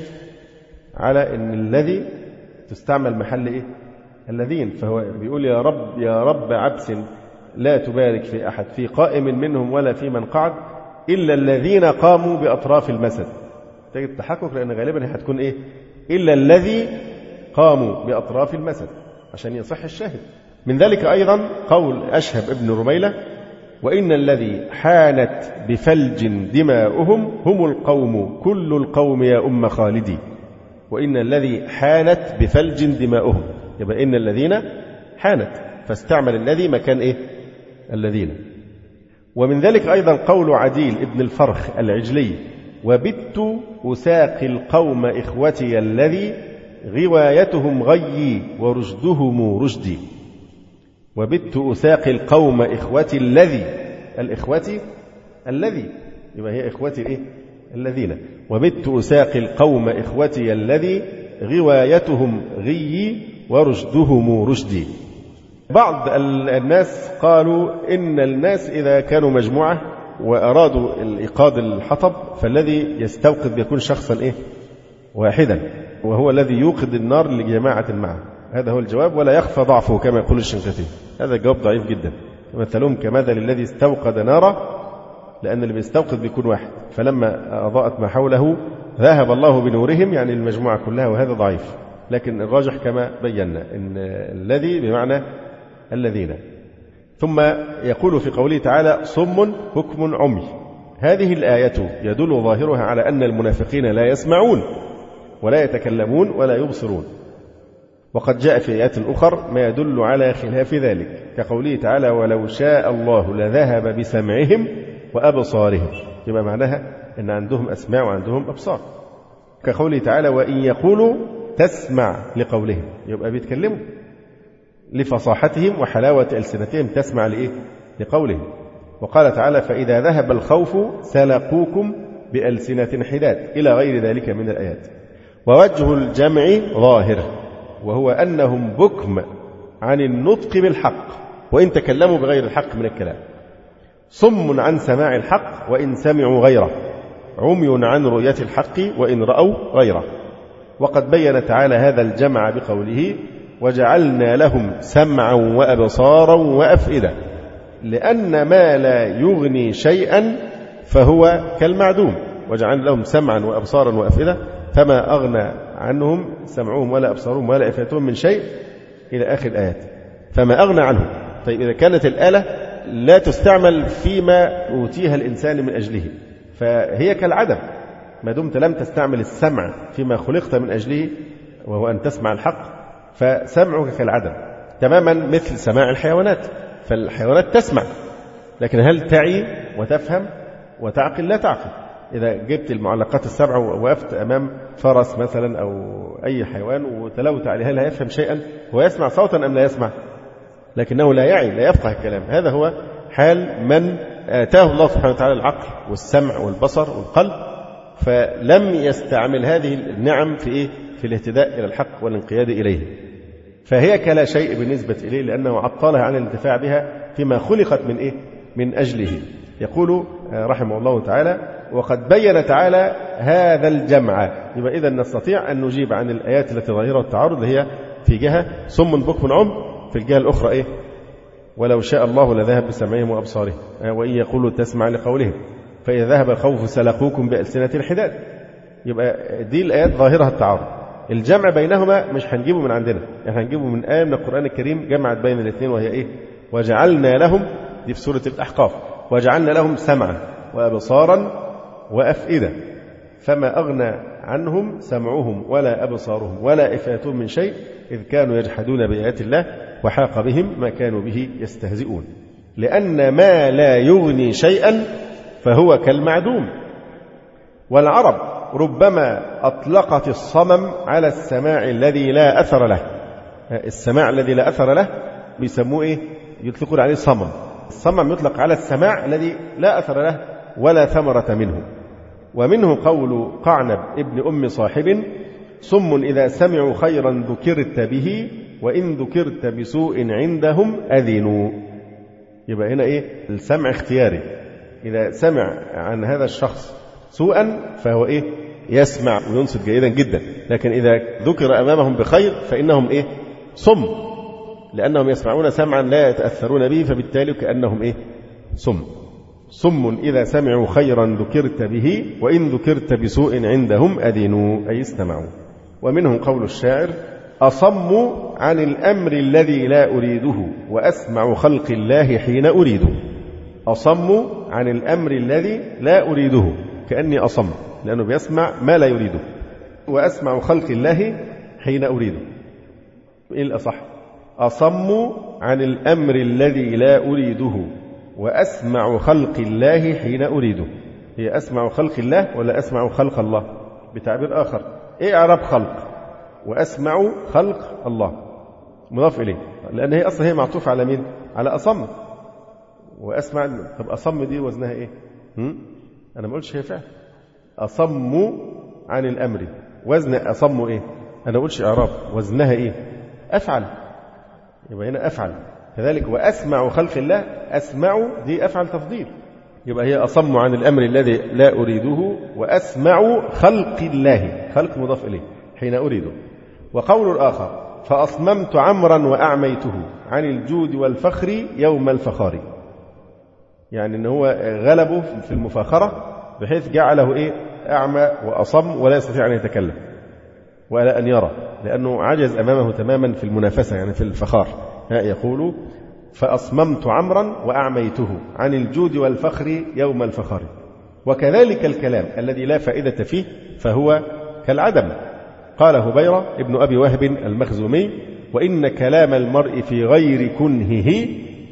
على أن الذي تستعمل محل إيه؟ الذين. فهو بيقول يا رب يا رب عبس لا تبارك في أحد في قائم منهم ولا في من قعد إلا الذين قاموا بأطراف المسد. تجد التحقق لأن غالبا هي هتكون إيه؟ إلا الذي قاموا بأطراف المسد عشان يصح الشاهد. من ذلك أيضا قول أشهب ابن رميلة وإن الذي حانت بفلج دماؤهم هم القوم كل القوم يا أم خالدي. وإن الذي حانت بفلج دماؤهم، يبقى إن الذين حانت، فاستعمل الذي مكان إيه؟ الذين. ومن ذلك أيضا قول عديل ابن الفرخ العجلي وبت أساقي القوم إخوتي الذي غوايتهم غيي ورشدهم رشدي. وبت أساقي القوم إخوتي الذي، الإخوتي الذي، يبقى هي إخوتي إيه؟ الذين. وبت أساقي القوم إخوتي الذي غوايتهم غيي ورشدهم رشدي. بعض الناس قالوا إن الناس إذا كانوا مجموعة وأرادوا إيقاد الحطب فالذي يستوقد يكون شخصا إيه؟ واحدا، وهو الذي يوقد النار لجماعة معه. هذا هو الجواب ولا يخفى ضعفه كما يقول الشنقيطي. هذا الجواب ضعيف جدا. مثلهم كمثل الذي استوقد نارا، لأن اللي بيستوقد بيكون واحد، فلما أضاءت ما حوله ذهب الله بنورهم، يعني المجموعة كلها، وهذا ضعيف. لكن الراجح كما بينا أن الذي بمعنى الذين. ثم يقول في قوله تعالى صم بكم عمي. هذه الآية يدل ظاهرها على أن المنافقين لا يسمعون ولا يتكلمون ولا يبصرون. وقد جاء في آيات أخرى ما يدل على خلاف ذلك، كقوله تعالى ولو شاء الله لذهب بسمعهم وأبصارهم، يبقى معناها أن عندهم أسماع وعندهم أبصار. كقوله تعالى وإن يقولوا تسمع لقولهم، يبقى بيتكلموا لفصاحتهم وحلاوة ألسنتهم، تسمع لإيه؟ لقولهم. وقال تعالى فإذا ذهب الخوف سلقوكم بألسنة حداد إلى غير ذلك من الآيات. ووجه الجمع ظاهر، وهو أنهم بكم عن النطق بالحق وإن تكلموا بغير الحق من الكلام، صم عن سماع الحق وإن سمعوا غيره، عمي عن رؤية الحق وإن رأوا غيره. وقد بين تعالى هذا الجمع بقوله وجعلنا لهم سمعا وأبصارا وأفئدة، لأن ما لا يغني شيئا فهو كالمعدوم. وجعلنا لهم سمعا وأبصارا وأفئدة فما أغنى عنهم سمعهم ولا أبصارهم ولا أفئدتهم من شيء إلى آخر الآيات، فما أغنى عنهم. طيب إذا كانت الآلة لا تستعمل فيما أوتيها الإنسان من أجله فهي كالعدم، ما دمت لم تستعمل السمع فيما خلقت من أجله وهو أن تسمع الحق فسمعك كالعدم تماما مثل سماع الحيوانات. فالحيوانات تسمع لكن هل تعي وتفهم وتعقل؟ لا تعقل. إذا جبت المعلقات السبع ووقفت أمام فرس مثلا أو أي حيوان وتلوت عليه هل هيفهم شيئا؟ هو يسمع صوتا أم لا يسمع؟ لكنه لا يعي، لا يفقه الكلام. هذا هو حال من آتاه الله سبحانه وتعالى العقل والسمع والبصر والقلب فلم يستعمل هذه النعم في إيه؟ في الاهتداء إلى الحق والانقياد إليه، فهي كلا شيء بالنسبة إليه لأنه عطلها عن الانتفاع بها فيما خلقت من إيه؟ من أجله. يقول رحمه الله تعالى وقد بين تعالى هذا الجمع. يبقى إذن نستطيع أن نجيب عن الآيات التي ظاهرة التعارض هي في جهة، صم بكم عم في الجهة الأخرى إيه؟ ولو شاء الله لذهب بسمعهم وأبصارهم وإن يقولوا تسمع لقولهم فإذا ذهب الخوف سلقوكم بألسنة الحداد. يبقى دي الآيات ظاهرها التعارض. الجمع بينهما مش هنجيبه من عندنا، احنا هنجيبه من آية من القرآن الكريم جمعت بين الاثنين، وهي إيه؟ وجعلنا لهم، دي في سورة الأحقاف، وجعلنا لهم سمعا وأبصارا وأفئدة فما أغنى عنهم سمعهم ولا أبصارهم ولا إفاتهم من شيء إذ كانوا يجحدون بآيات الله وحاق بهم ما كانوا به يستهزئون. لأن ما لا يغني شيئا فهو كالمعدوم. والعرب ربما أطلقت الصمم على السماع الذي لا أثر له. السماع الذي لا أثر له بيسموه إيه؟ يطلقون عليه صمم. الصمم يطلق على السماع الذي لا أثر له ولا ثمرة منه. ومنه قول قعنب ابن أم صاحب صم إذا سمعوا خيرا ذكرت به وإن ذكرت بسوء عندهم أذنوا. يبقى هنا إيه؟ السمع اختياري. إذا سمع عن هذا الشخص سوءا فهو إيه؟ يسمع وينصت جيدا جدا، لكن إذا ذكر أمامهم بخير فإنهم إيه؟ صم، لأنهم يسمعون سمعا لا يتأثرون به، فبالتالي كأنهم إيه؟ صم. صم إذا سمعوا خيرا ذكرت به وإن ذكرت بسوء عندهم أذنوا، أي استمعوا. ومنهم قول الشاعر أصم عن الأمر الذي لا أريده وأسمع خلق الله حين أريده. أصم عن الأمر الذي لا أريده، كأني أصم لأنه بيسمع ما لا يريده، وأسمع خلق الله حين أريده. إيه الأصح؟ أصم عن الأمر الذي لا أريده وأسمع خلق الله حين أريده. هي أسمع خلق الله ولا أسمع خلق الله؟ بتعبير آخر، إيه إعراب خلق؟ وأسمع خلق الله مضاف إليه، لأن هي أصلا هي معطوف على مين؟ على أصم. وأسمع، طب أصم دي وزنها إيه؟ هم؟ أنا ما قلتش هي فعل. أصم عن الأمر، وزن أصم إيه؟ أنا ما قلتش إعراب، وزنها إيه؟ أفعل. يبقى هنا أفعل. كذلك وأسمع خلق الله، أسمع دي أفعل تفضيل، يبقى هي أصم عن الأمر الذي لا أريده وأسمع خلق الله، خلق مضاف إليه، حين أريده. وقول الآخر فأصممت عمرا وأعميته عن الجود والفخر يوم الفخار، يعني أنه هو غلبه في المفاخرة بحيث جعله إيه؟ أعمى وأصم ولا يستطيع أن يتكلم ولا أن يرى، لأنه عجز أمامه تماما في المنافسة، يعني في الفخار. يقول فأصممت عمرا وأعميته عن الجود والفخر يوم الفخار. وكذلك الكلام الذي لا فائدة فيه فهو كالعدم. قال هبيرة ابن أبي وهب المخزومي وإن كلام المرء في غير كنهه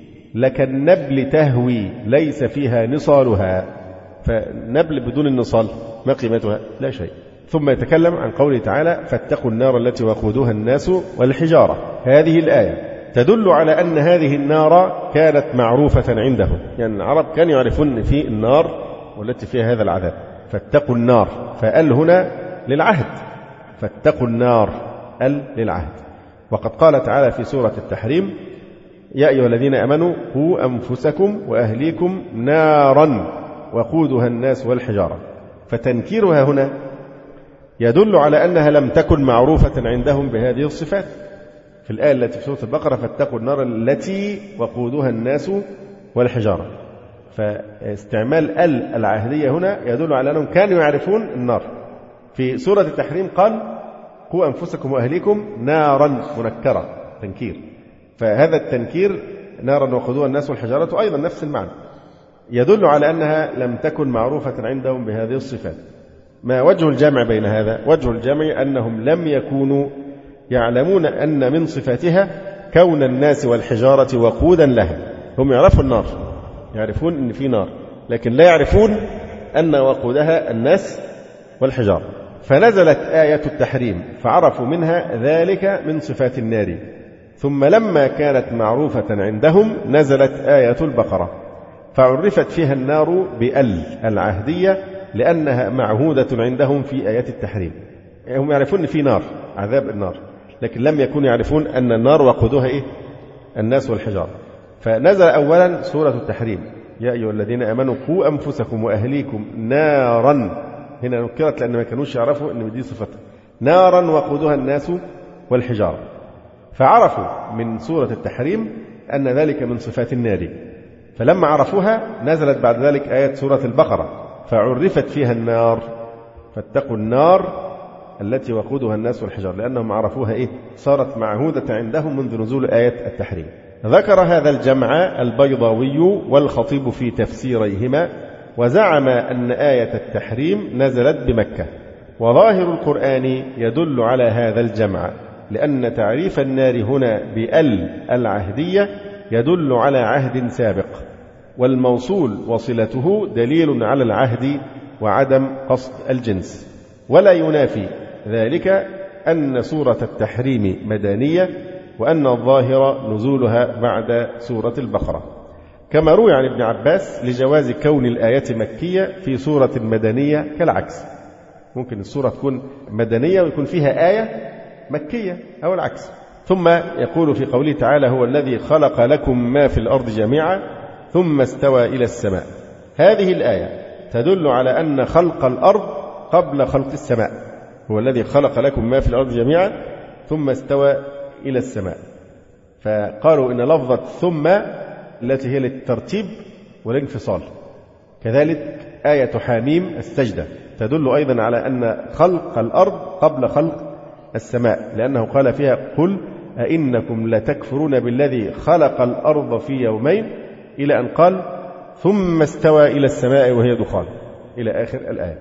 لكالنبل تهوي ليس فيها نصالها. فنبل بدون النصال ما قيمتها؟ لا شيء. ثم يتكلم عن قوله تعالى فاتقوا النار التي وقودها الناس والحجارة. هذه الآية تدل على أن هذه النار كانت معروفة عندهم، يعني العرب كانوا يعرفون في النار والتي فيها هذا العذاب. فاتقوا النار، فقال هنا للعهد، فاتقوا النار قال للعهد. وقد قال تعالى في سورة التحريم يا أيها الذين آمنوا قوا أنفسكم وأهليكم نارا وقودها الناس والحجارة. فتنكيرها هنا يدل على أنها لم تكن معروفة عندهم بهذه الصفات. في الآية التي في سورة البقرة فاتقوا النار التي وقودها الناس والحجارة، فاستعمال ال العهدية هنا يدل على أنهم كانوا يعرفون النار. في سورة التحريم قال قوا أنفسكم وأهليكم نارا منكرة، تنكير. فهذا التنكير نارا وقودها الناس والحجارة أيضا نفس المعنى، يدل على أنها لم تكن معروفة عندهم بهذه الصفات. ما وجه الجمع بين هذا؟ وجه الجمع أنهم لم يكونوا يعلمون أن من صفاتها كون الناس والحجارة وقودا لها. هم يعرفوا النار، يعرفون أن في نار، لكن لا يعرفون أن وقودها الناس والحجارة. فنزلت آية التحريم فعرفوا منها ذلك من صفات النار. ثم لما كانت معروفة عندهم نزلت آية البقرة فعرفت فيها النار بأل العهدية لأنها معهودة عندهم في آيات التحريم. هم يعرفون في نار، عذاب النار، لكن لم يكونوا يعرفون أن النار وقودها إيه؟ الناس والحجارة. فنزل أولا سورة التحريم يا أيها الذين آمنوا قوا أنفسكم وأهليكم نارا، هنا نكرت لأن ما كانوش يعرفوا أن دي صفتها، نارا وقودها الناس والحجارة. فعرفوا من سورة التحريم أن ذلك من صفات النار، فلما عرفوها نزلت بعد ذلك آيات سورة البقرة فعرفت فيها النار، فاتقوا النار التي وقودها الناس والحجار، لأنهم عرفوها إيه؟ صارت معهودة عندهم منذ نزول آيات التحريم. ذكر هذا الجمع البيضاوي والخطيب في تفسيريهما، وزعم أن آية التحريم نزلت بمكة، وظاهر القرآن يدل على هذا الجمع، لأن تعريف النار هنا بأل العهدية يدل على عهد سابق، والموصول وصلته دليل على العهد وعدم قصد الجنس. ولا ينافي ذلك أن سورة التحريم مدنية، وأن الظاهر نزولها بعد سورة البقرة، كما روي عن ابن عباس لجواز كون الآية مكية في سورة مدنية كالعكس. ممكن السورة تكون مدنية ويكون فيها آية مكية أو العكس. ثم يقول في قوله تعالى: هو الذي خلق لكم ما في الأرض جميعا ثم استوى إلى السماء. هذه الآية تدل على أن خلق الأرض قبل خلق السماء. هو الذي خلق لكم ما في الأرض جميعا ثم استوى إلى السماء. فقالوا إن لفظة ثم التي هي للترتيب والانفصال. كذلك آية حاميم السجدة تدل أيضا على أن خلق الأرض قبل خلق السماء، لأنه قال فيها: قل أئنكم لتكفرون بالذي خلق الأرض في يومين، إلى أن قال: ثم استوى إلى السماء وهي دخان، إلى آخر الآية.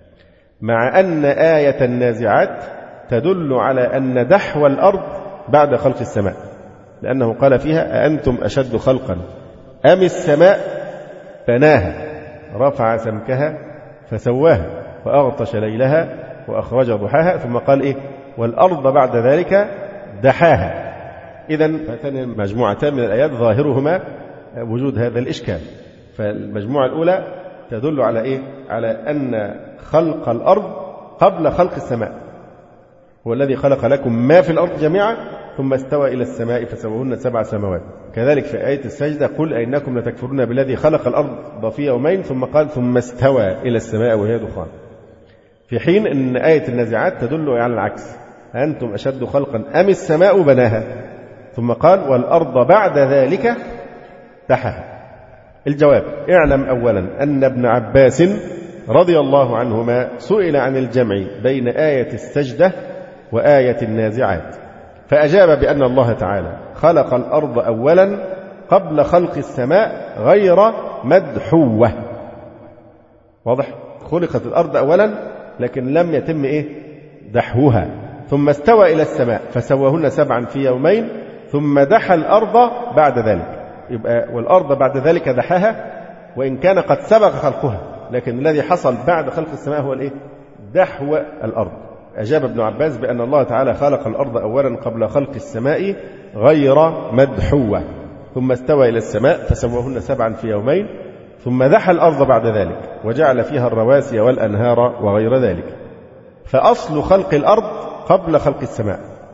مع أن آية النازعات تدل على أن دحو الأرض بعد خلق السماء، لأنه قال فيها: أأنتم أشد خلقا أم السماء بناها رفع سمكها فسواها وأغطش ليلها وأخرج ضحاها، ثم قال إيه؟ والأرض بعد ذلك دحاها. إذن هاتان مجموعتان من الآيات ظاهرهما وجود هذا الإشكال. فالمجموعة الأولى تدل على إيه؟ على أن خلق الأرض قبل خلق السماء. هو الذي خلق لكم ما في الأرض جميعا ثم استوى إلى السماء فسواهن سبع سماوات. كذلك في آية السجدة: قل أئنكم لتكفرون بالذي خلق الأرض في يومين، ثم قال: ثم استوى إلى السماء وهي دخان. في حين أن آية النازعات تدل على العكس: أنتم أشد خلقا أم السماء بناها، ثم قال: والأرض بعد ذلك دحاها. الجواب: اعلم أولا أن ابن عباس رضي الله عنهما سئل عن الجمع بين آية السجدة وآية النازعات، فأجاب بأن الله تعالى خلق الأرض أولا قبل خلق السماء غير مدحوة. واضح؟ خلقت الأرض أولا لكن لم يتم إيه؟ دحوها. ثم استوى إلى السماء فسواهن سبعا في يومين، ثم دحى الأرض بعد ذلك. يبقى والأرض بعد ذلك دحاها، وإن كان قد سبق خلقها، لكن الذي حصل بعد خلق السماء هو الإيه؟ دحو الأرض. أجاب ابن عباس بأن الله تعالى خلق الأرض أولا قبل خلق السماء غير مدحوة، ثم استوى إلى السماء فسواهن سبعا في يومين، ثم دحى الأرض بعد ذلك وجعل فيها الرواسي والأنهار وغير ذلك. فأصل خلق الأرض قبل خلق السماء،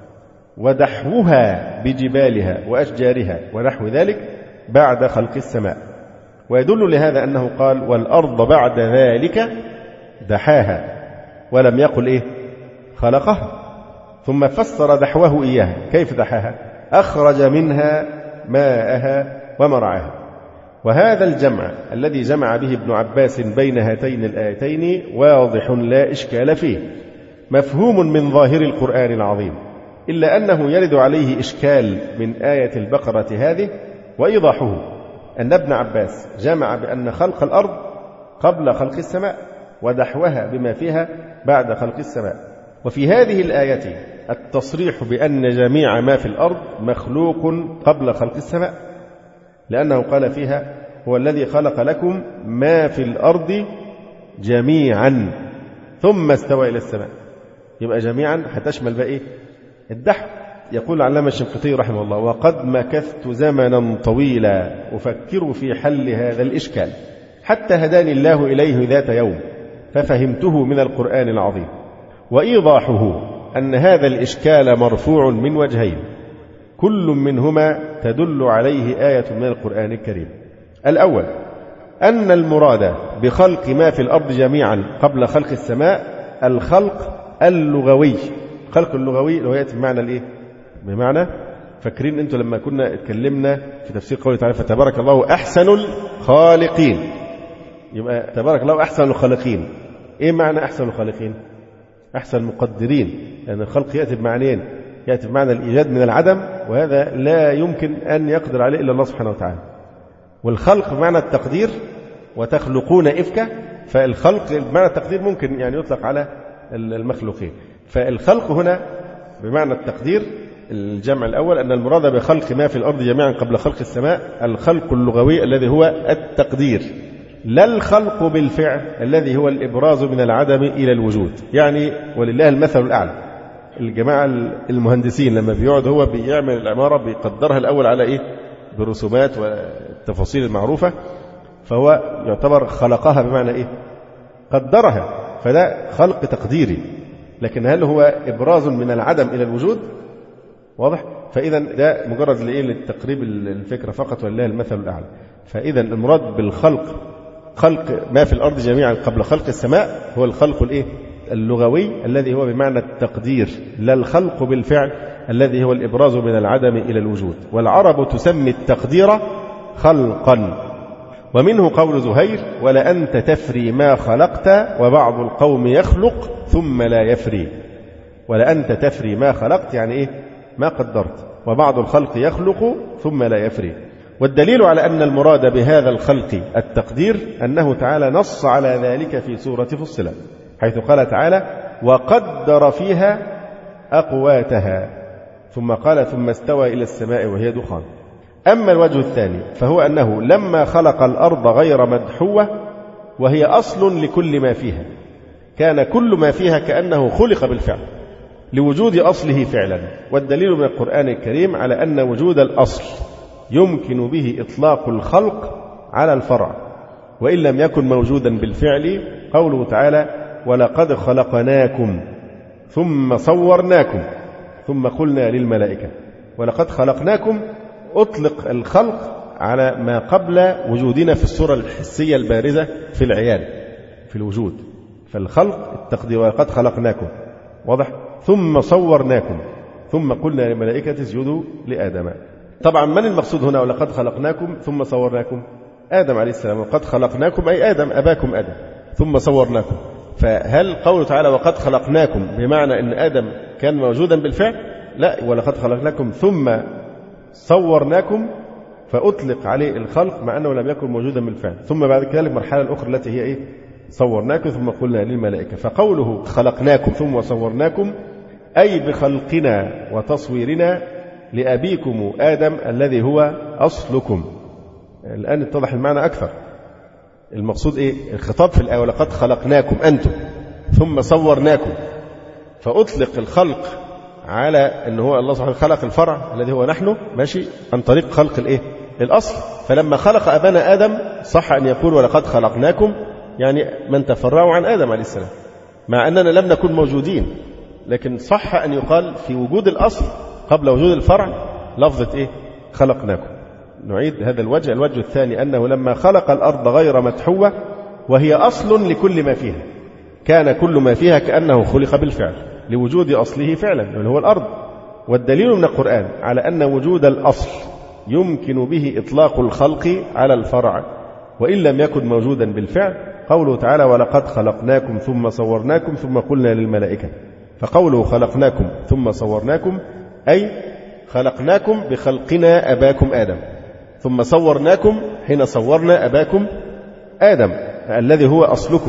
ودحوها بجبالها وأشجارها ونحو ذلك بعد خلق السماء. ويدل لهذا أنه قال: والأرض بعد ذلك دحاها، ولم يقل إيه؟ خلقها. ثم فسر دحوه إياها. كيف دحاها؟ أخرج منها ماءها ومرعاها. وهذا الجمع الذي جمع به ابن عباس بين هاتين الآيتين واضح لا إشكال فيه، مفهوم من ظاهر القرآن العظيم، إلا أنه يرد عليه إشكال من آية البقرة هذه، وإيضاحه أن ابن عباس جمع بأن خلق الأرض قبل خلق السماء، ودحوها بما فيها بعد خلق السماء. وفي هذه الآية التصريح بأن جميع ما في الأرض مخلوق قبل خلق السماء، لأنه قال فيها: هو الذي خلق لكم ما في الأرض جميعا ثم استوى إلى السماء. يبقى جميعا هتشمل بقى إيه؟ الدحو. يقول العلامة الشنقيطي رحمه الله: وقد مكثت زمنا طويلا أفكر في حل هذا الإشكال، حتى هداني الله إليه ذات يوم ففهمته من القرآن العظيم. وإيضاحه أن هذا الإشكال مرفوع من وجهين، كل منهما تدل عليه آية من القرآن الكريم. الأول أن المراد بخلق ما في الأرض جميعا قبل خلق السماء الخلق اللغوي. خلق اللغوي اللي هو يأتي بمعنى الإيه؟ بمعنى فاكرين أنتوا لما كنا اتكلمنا في تفسير قوله تعالى فتبارك الله أحسن الخالقين، يبقى تبارك الله أحسن الخالقين. إيه معنى أحسن الخالقين؟ أحسن المقدرين، لأن يعني الخلق يأتي بمعنيين، يأتي بمعنى الإيجاد من العدم، وهذا لا يمكن أن يقدر عليه إلا الله سبحانه وتعالى. والخلق بمعنى التقدير، وتخلقون إفكا، فالخلق بمعنى التقدير ممكن يعني يطلق على المخلوقين. فالخلق هنا بمعنى التقدير الجمع الأول، أن المراد بخلق ما في الأرض جميعا قبل خلق السماء الخلق اللغوي الذي هو التقدير، لا الخلق بالفعل الذي هو الإبراز من العدم إلى الوجود. يعني ولله المثل الأعلى. الجماعة المهندسين لما بيقعد هو بيعمل العمارة بيقدرها الأول على إيه؟ برسومات والتفاصيل المعروفة، فهو يعتبر خلقها بمعنى إيه؟ قدرها، فده خلق تقديري. لكن هل هو إبراز من العدم إلى الوجود؟ واضح؟ فإذا ده مجرد لإيه؟ للتقريب الفكرة فقط، ولله المثل الأعلى. فإذا المراد بالخلق خلق ما في الأرض جميعا قبل خلق السماء هو الخلق الإيه؟ اللغوي الذي هو بمعنى التقدير، لا الخلق بالفعل الذي هو الإبراز من العدم إلى الوجود. والعرب تسمي التقدير خلقا. ومنه قول زهير ولا أنت تفري ما خلقت وبعض القوم يخلق ثم لا يفري. ولا أنت تفري ما خلقت يعني إيه؟ ما قدرت، وبعض الخلق يخلق ثم لا يفري. والدليل على أن المراد بهذا الخلق التقدير أنه تعالى نص على ذلك في سورة فصلت، حيث قال تعالى وقدر فيها أقواتها، ثم قال ثم استوى إلى السماء وهي دخان. أما الوجه الثاني فهو أنه لما خلق الأرض غير مدحوة وهي أصل لكل ما فيها، كان كل ما فيها كأنه خلق بالفعل لوجود أصله فعلا. والدليل من القرآن الكريم على أن وجود الأصل يمكن به إطلاق الخلق على الفرع وإن لم يكن موجودا بالفعل، قوله تعالى ولقد خلقناكم ثم صورناكم ثم قلنا للملائكة. ولقد خلقناكم أطلق الخلق على ما قبل وجودنا في الصورة الحسية البارزة في العيان في الوجود، فالخلق التقدير ولقد خلقناكم واضح، ثم صورناكم ثم قلنا للملائكة اسجدوا لآدم. طبعا من المقصود هنا ولقد خلقناكم ثم صورناكم؟ آدم عليه السلام. وقد خلقناكم أي آدم أباكم آدم ثم صورناكم. فهل قوله تعالى وقد خلقناكم بمعنى أن آدم كان موجودا بالفعل؟ لا، ولقد خلقناكم ثم صورناكم فأطلق عليه الخلق مع أنه لم يكن موجودا بالفعل، ثم بعد ذلك المرحلة الأخرى التي هي إيه؟ صورناكم ثم قلنا للملائكة. فقوله خلقناكم ثم صورناكم أي بخلقنا وتصويرنا لأبيكم آدم الذي هو أصلكم. الآن اتضح المعنى أكثر. المقصود إيه؟ الخطاب في الآية ولقد خلقناكم أنتم ثم صورناكم، فأطلق الخلق على أنه هو الله سبحانه خلق الفرع الذي هو نحن ماشي عن طريق خلق الإيه؟ الأصل. فلما خلق أبانا آدم صح أن يقول ولقد خلقناكم يعني من تفرعوا عن آدم عليه السلام، مع أننا لم نكن موجودين، لكن صح أن يقال في وجود الأصل قبل وجود الفرع لفظة إيه؟ خلقناكم. نعيد هذا الوجه. الوجه الثاني أنه لما خلق الأرض غير مدحوة وهي أصل لكل ما فيها، كان كل ما فيها كأنه خلق بالفعل لوجود أصله فعلا اللي هو الأرض. والدليل من القرآن على أن وجود الأصل يمكن به إطلاق الخلق على الفرع وإن لم يكن موجودا بالفعل، قوله تعالى ولقد خلقناكم ثم صورناكم ثم قلنا للملائكة. فقوله خلقناكم ثم صورناكم أي خلقناكم بخلقنا أباكم آدم، ثم صورناكم حين صورنا أباكم آدم الذي هو أصلكم،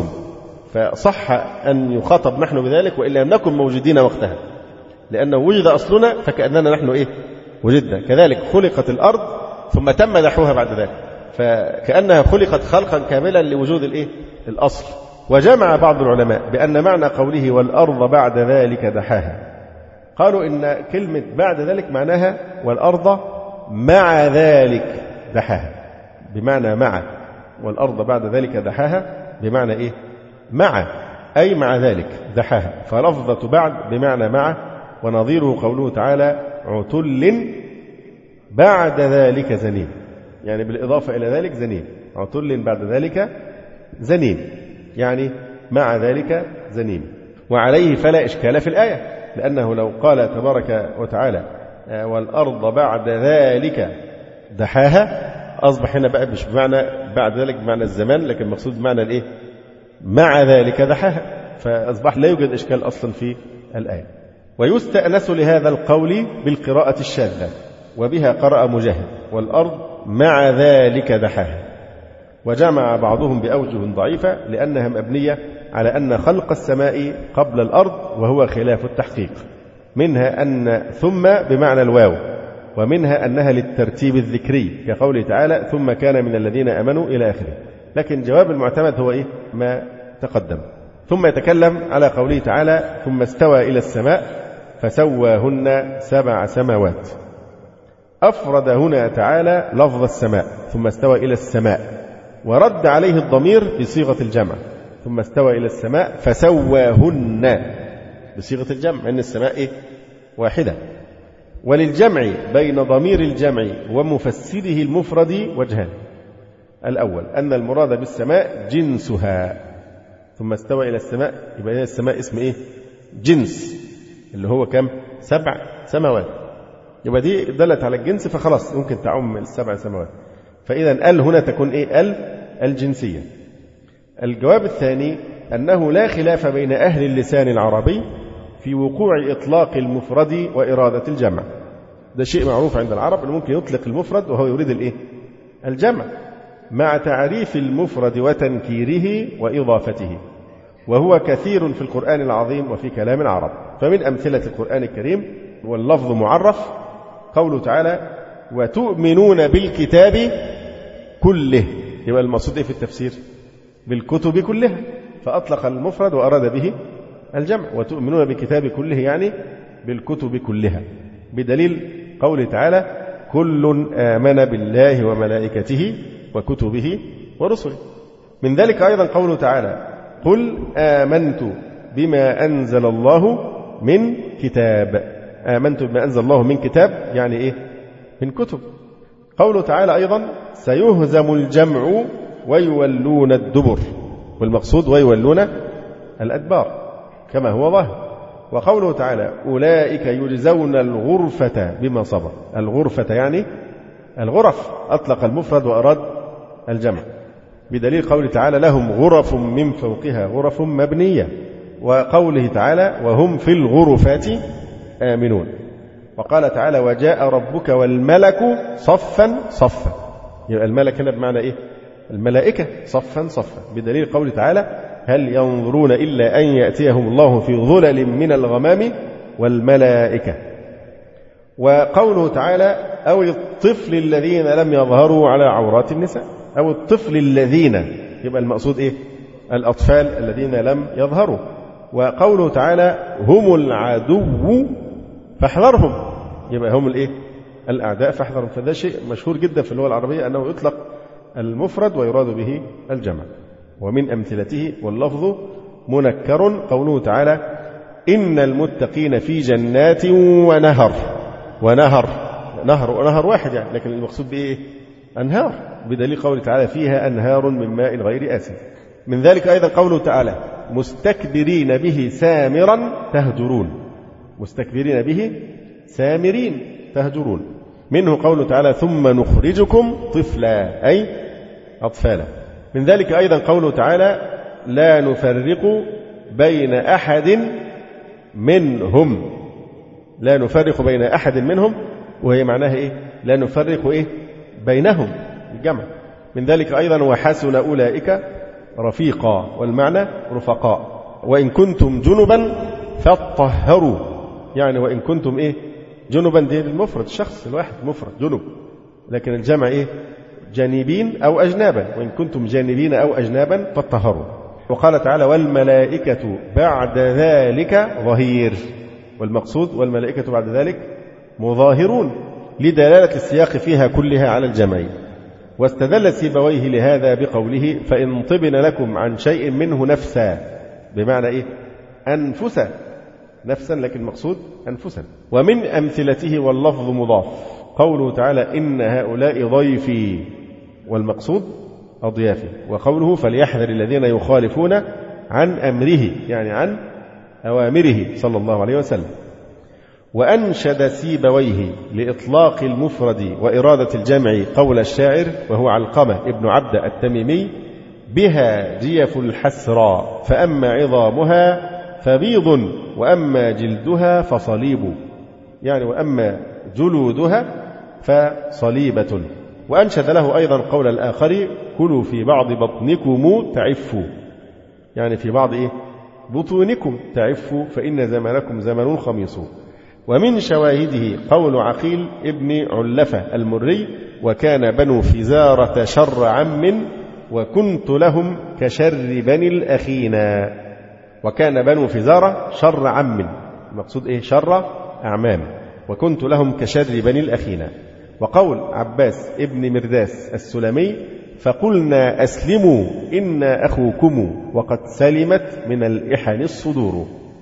فصح أن يخاطب نحن بذلك وإن لم نكن موجودين وقتها، لأنه وجد أصلنا فكأننا نحن إيه؟ وجدنا. كذلك خلقت الأرض ثم تم دحوها بعد ذلك، فكأنها خلقت خلقا كاملا لوجود الإيه؟ الأصل. وجمع بعض العلماء بأن معنى قوله والأرض بعد ذلك دحاها، قالوا إن كلمة بعد ذلك معناها والأرض مع ذلك دحاها، بمعنى مع، والأرض بعد ذلك دحاها بمعنى إيه؟ مع، أي مع ذلك دحاها. فلفظة بعد بمعنى مع، ونظيره قوله تعالى عتل بعد ذلك زنيم، يعني بالإضافة إلى ذلك زنيم، عتل بعد ذلك زنيم يعني مع ذلك زنيم. وعليه فلا إشكال في الآية، لأنه لو قال تبارك وتعالى والأرض بعد ذلك دحاها، أصبح هنا بقى مش بمعنى بعد ذلك بمعنى الزمان، لكن المقصود بمعنى الإيه؟ مع ذلك دحاها، فأصبح لا يوجد إشكال أصلا في الآية. ويستأنس لهذا القول بالقراءة الشاذة، وبها قرأ مجاهد: والأرض مع ذلك دحاها. وجمع بعضهم بأوجه ضعيفة لأنها مبنية على أن خلق السماء قبل الأرض، وهو خلاف التحقيق، منها أن ثم بمعنى الواو، ومنها أنها للترتيب الذكري كقوله تعالى: ثم كان من الذين آمنوا إلى آخره. لكن جواب المعتمد هو إيه؟ ما تقدم. ثم يتكلم على قوله تعالى: ثم استوى إلى السماء فسواهن سبع سماوات. أفرد هنا تعالى لفظ السماء، ثم استوى إلى السماء، ورد عليه الضمير بصيغة الجمع، ثم استوى إلى السماء فسواهن بصيغة الجمع، أن السماء إيه؟ واحدة. وللجمع بين ضمير الجمع ومفسره المفرد وجهان: الأول أن المراد بالسماء جنسها، ثم استوى إلى السماء يبقى السماء اسم إيه؟ جنس، اللي هو كم؟ سبع سماوات، يبقى دي دلت على الجنس، فخلاص ممكن تعم السبع سماوات. فإذا ال هنا تكون إيه؟ ال الجنسية. الجواب الثاني أنه لا خلاف بين أهل اللسان العربي في وقوع إطلاق المفرد وإرادة الجمع. ده شيء معروف عند العرب، أنه ممكن يطلق المفرد وهو يريد الإيه؟ الجمع، مع تعريف المفرد وتنكيره وإضافته، وهو كثير في القرآن العظيم وفي كلام العرب. فمن أمثلة القرآن الكريم واللفظ معرف قوله تعالى: وتؤمنون بالكتاب كله. يبقى المقصود إيه في التفسير؟ بالكتب كلها، فأطلق المفرد وأراد به الجمع. وتؤمنون بالكتاب كله يعني بالكتب كلها، بدليل قوله تعالى: كل آمن بالله وملائكته وكتبه ورسله. من ذلك أيضا قوله تعالى: قل آمنت بما أنزل الله من كتاب. آمنت بما أنزل الله من كتاب يعني إيه؟ من كتب. قوله تعالى أيضا: سيهزم الجمع ويولون الدبر، والمقصود ويولون الأدبار كما هو ظاهر. وقوله تعالى: أولئك يجزون الغرفة بما صبر. الغرفة يعني الغرف، أطلق المفرد وأراد الجمع، بدليل قوله تعالى: لهم غرف من فوقها غرف مبنية. وقوله تعالى: وهم في الغرفات آمنون. وقال تعالى: وجاء ربك والملك صفا صفا. يبقى الملك هنا بمعنى إيه؟ الملائكة صفا صفا، بدليل قوله تعالى: هل ينظرون إلا أن يأتيهم الله في ظلل من الغمام والملائكة. وقوله تعالى: أو الطفل الذين لم يظهروا على عورات النساء. أو الطفل الذين، يبقى المقصود إيه؟ الأطفال الذين لم يظهروا. وقوله تعالى: هم العدو فاحذرهم. يبقى هم الإيه؟ الأعداء فاحذرهم. فده شيء مشهور جدا في اللغة العربية أنه يطلق المفرد ويراد به الجمع. ومن أمثلته واللفظ منكر قوله تعالى: إن المتقين في جنات ونهر. ونهر نهر ونهر واحد يعني، لكن المقصود بإيه؟ أنهار، بدليل قوله تعالى: فيها أنهار من ماء غير آسن. من ذلك أيضا قوله تعالى: مستكبرين به سامرا تهجرون. مستكبرين به سامرين تهجرون. منه قوله تعالى: ثم نخرجكم طفلا، أي أطفالا. من ذلك أيضا قوله تعالى: لا نفرق بين أحد منهم. لا نفرق بين أحد منهم، وهي معناها إيه؟ لا نفرق إيه؟ بينهم، الجمع. من ذلك أيضا: وحسن أولئك رفيقا، والمعنى رفقاء. وإن كنتم جنبا فاطهروا، يعني وإن كنتم إيه؟ جنبا، دي المفرد، الشخص الواحد مفرد جنب، لكن الجمع إيه؟ جانبين أو أجنابا. وإن كنتم جانبين أو أجنابا فاطهروا. وقال تعالى: والملائكة بعد ذلك ظهير. والمقصود والملائكة بعد ذلك مظاهرون، لدلالة السياق فيها كلها على الجمع. واستدل سيبويه لهذا بقوله: فإن طبن لكم عن شيء منه نفسا، بمعنى إيه؟ أنفسا، نفسا، لكن المقصود أنفسا. ومن أمثلته واللفظ مضاف قوله تعالى: إن هؤلاء ضيفي، والمقصود أضيافي. وقوله: فليحذر الذين يخالفون عن أمره، يعني عن أوامره صلى الله عليه وسلم. وأنشد سيبويه لإطلاق المفرد وإرادة الجمع قول الشاعر وهو علقمة ابن عبد التميمي: بها جيف الحسرى فأما عظامها فبيض وأما جلدها فصليب، يعني وأما جلودها فصليبة. وأنشد له أيضا قول الآخر: كلوا في بعض بطنكم تعفوا، يعني في بعض إيه؟ بطونكم تعفوا فإن زمانكم زمن خميص. ومن شواهده قول عقيل ابن علفة المري: وكان بنو فزارة شر عم وكنت لهم كشر بني الأخينا. وكان بنو فزارة شر عم، المقصود إيه؟ شر أعمام، وكنت لهم كشر بني الأخينا. وقول عباس ابن مرداس السلمي: فقلنا أسلموا إنا أخوكم وقد سلمت من الإحن الصدور.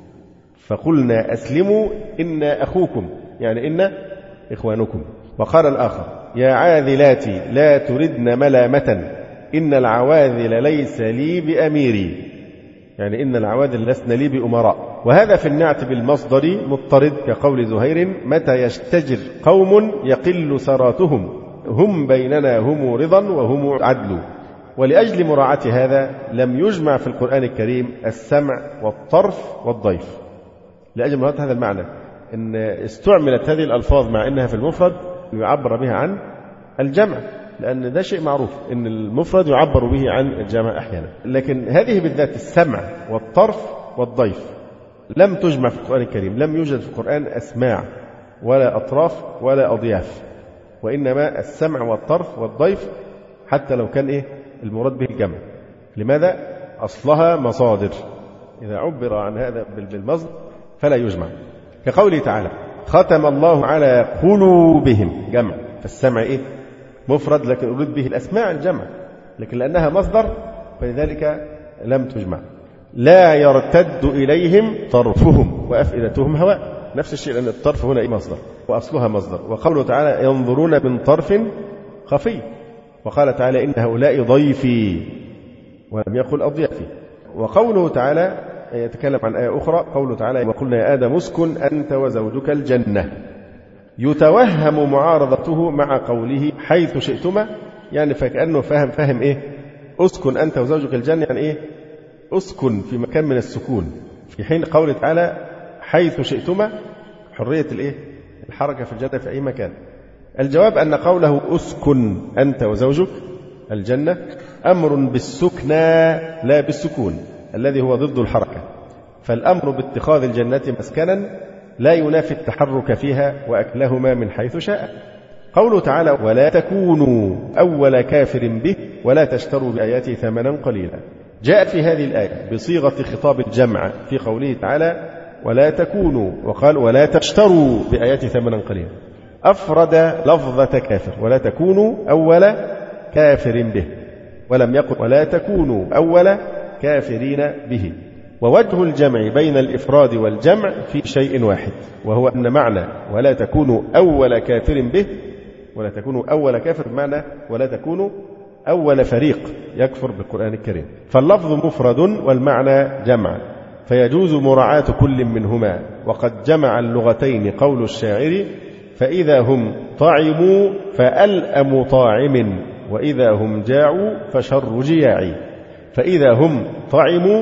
فقلنا أسلموا إنا أخوكم، يعني إنا إخوانكم. وقال الآخر: يا عاذلاتي لا تردن ملامة إن العواذل ليس لي بأميري، يعني إن العواذل لسن لي بأمراء. وهذا في النعت بالمصدر مضطرد كقول زهير: متى يشتجر قوم يقل سراتهم هم بيننا هم رضا وهم عدل. ولأجل مراعاة هذا لم يجمع في القرآن الكريم السمع والطرف والضيف، لأجل مراعاة هذا المعنى أن استعملت هذه الألفاظ مع أنها في المفرد يعبر بها عن الجمع، لأن ده شيء معروف أن المفرد يعبر به عن الجمع أحيانا، لكن هذه بالذات السمع والطرف والضيف لم تجمع في القرآن الكريم. لم يوجد في القرآن أسماع ولا أطراف ولا أضياف، وإنما السمع والطرف والضيف، حتى لو كان إيه المراد به الجمع. لماذا؟ أصلها مصادر، إذا عبر عن هذا بالمصدر فلا يجمع. كقوله تعالى: ختم الله على قلوبهم، جمع، فالسمع إيه؟ مفرد، لكن أريد به الأسماع الجمع، لكن لأنها مصدر فلذلك لم تجمع. لا يرتد إليهم طرفهم وأفئدتهم هواء، نفس الشيء، لأن الطرف هنا مصدر وأصلها مصدر. وقوله تعالى: ينظرون من طرف خفي. وقال تعالى: إن هؤلاء ضيفي، ولم يقل أضيافي. وقوله تعالى يتكلم عن آية أخرى، قوله تعالى: وقلنا يا آدم اسكن أنت وزوجك الجنة. يتوهم معارضته مع قوله حيث شئتما، يعني فكأنه فهم فهم إيه؟ اسكن أنت وزوجك الجنة، يعني إيه؟ اسكن في مكان من السكون، في حين قوله تعالى حيث شئتما حرية الإيه؟ الحركة في الجنة في أي مكان. الجواب أن قوله اسكن أنت وزوجك الجنة أمر بالسكنى لا بالسكون الذي هو ضد الحركة، فالأمر باتخاذ الجنة مسكنا لا ينافي التحرك فيها وأكلهما من حيث شاء. قوله تعالى: ولا تكونوا أول كافر به ولا تشتروا بآياتي ثمنا قليلا، جاء في هذه الآية بصيغة خطاب الجمع في قوله تعالى: ولا تكونوا، وقال: ولا تشتروا بآياتي ثمنا قليلا، أفرد لفظة كافر، ولا تكونوا أول كافر به، ولم يقل ولا تكونوا أول كافرين به. ووجه الجمع بين الإفراد والجمع في شيء واحد، وهو أن معنى ولا تكونوا أول كافر به، ولا تكونوا أول كافر بمعنى ولا تكونوا أول فريق يكفر بالقرآن الكريم، فاللفظ مفرد والمعنى جمع، فيجوز مراعاة كل منهما. وقد جمع اللغتين قول الشاعر: فإذا هم طعموا فألأم طاعم وإذا هم جاعوا فشر جياعي. فإذا هم طعموا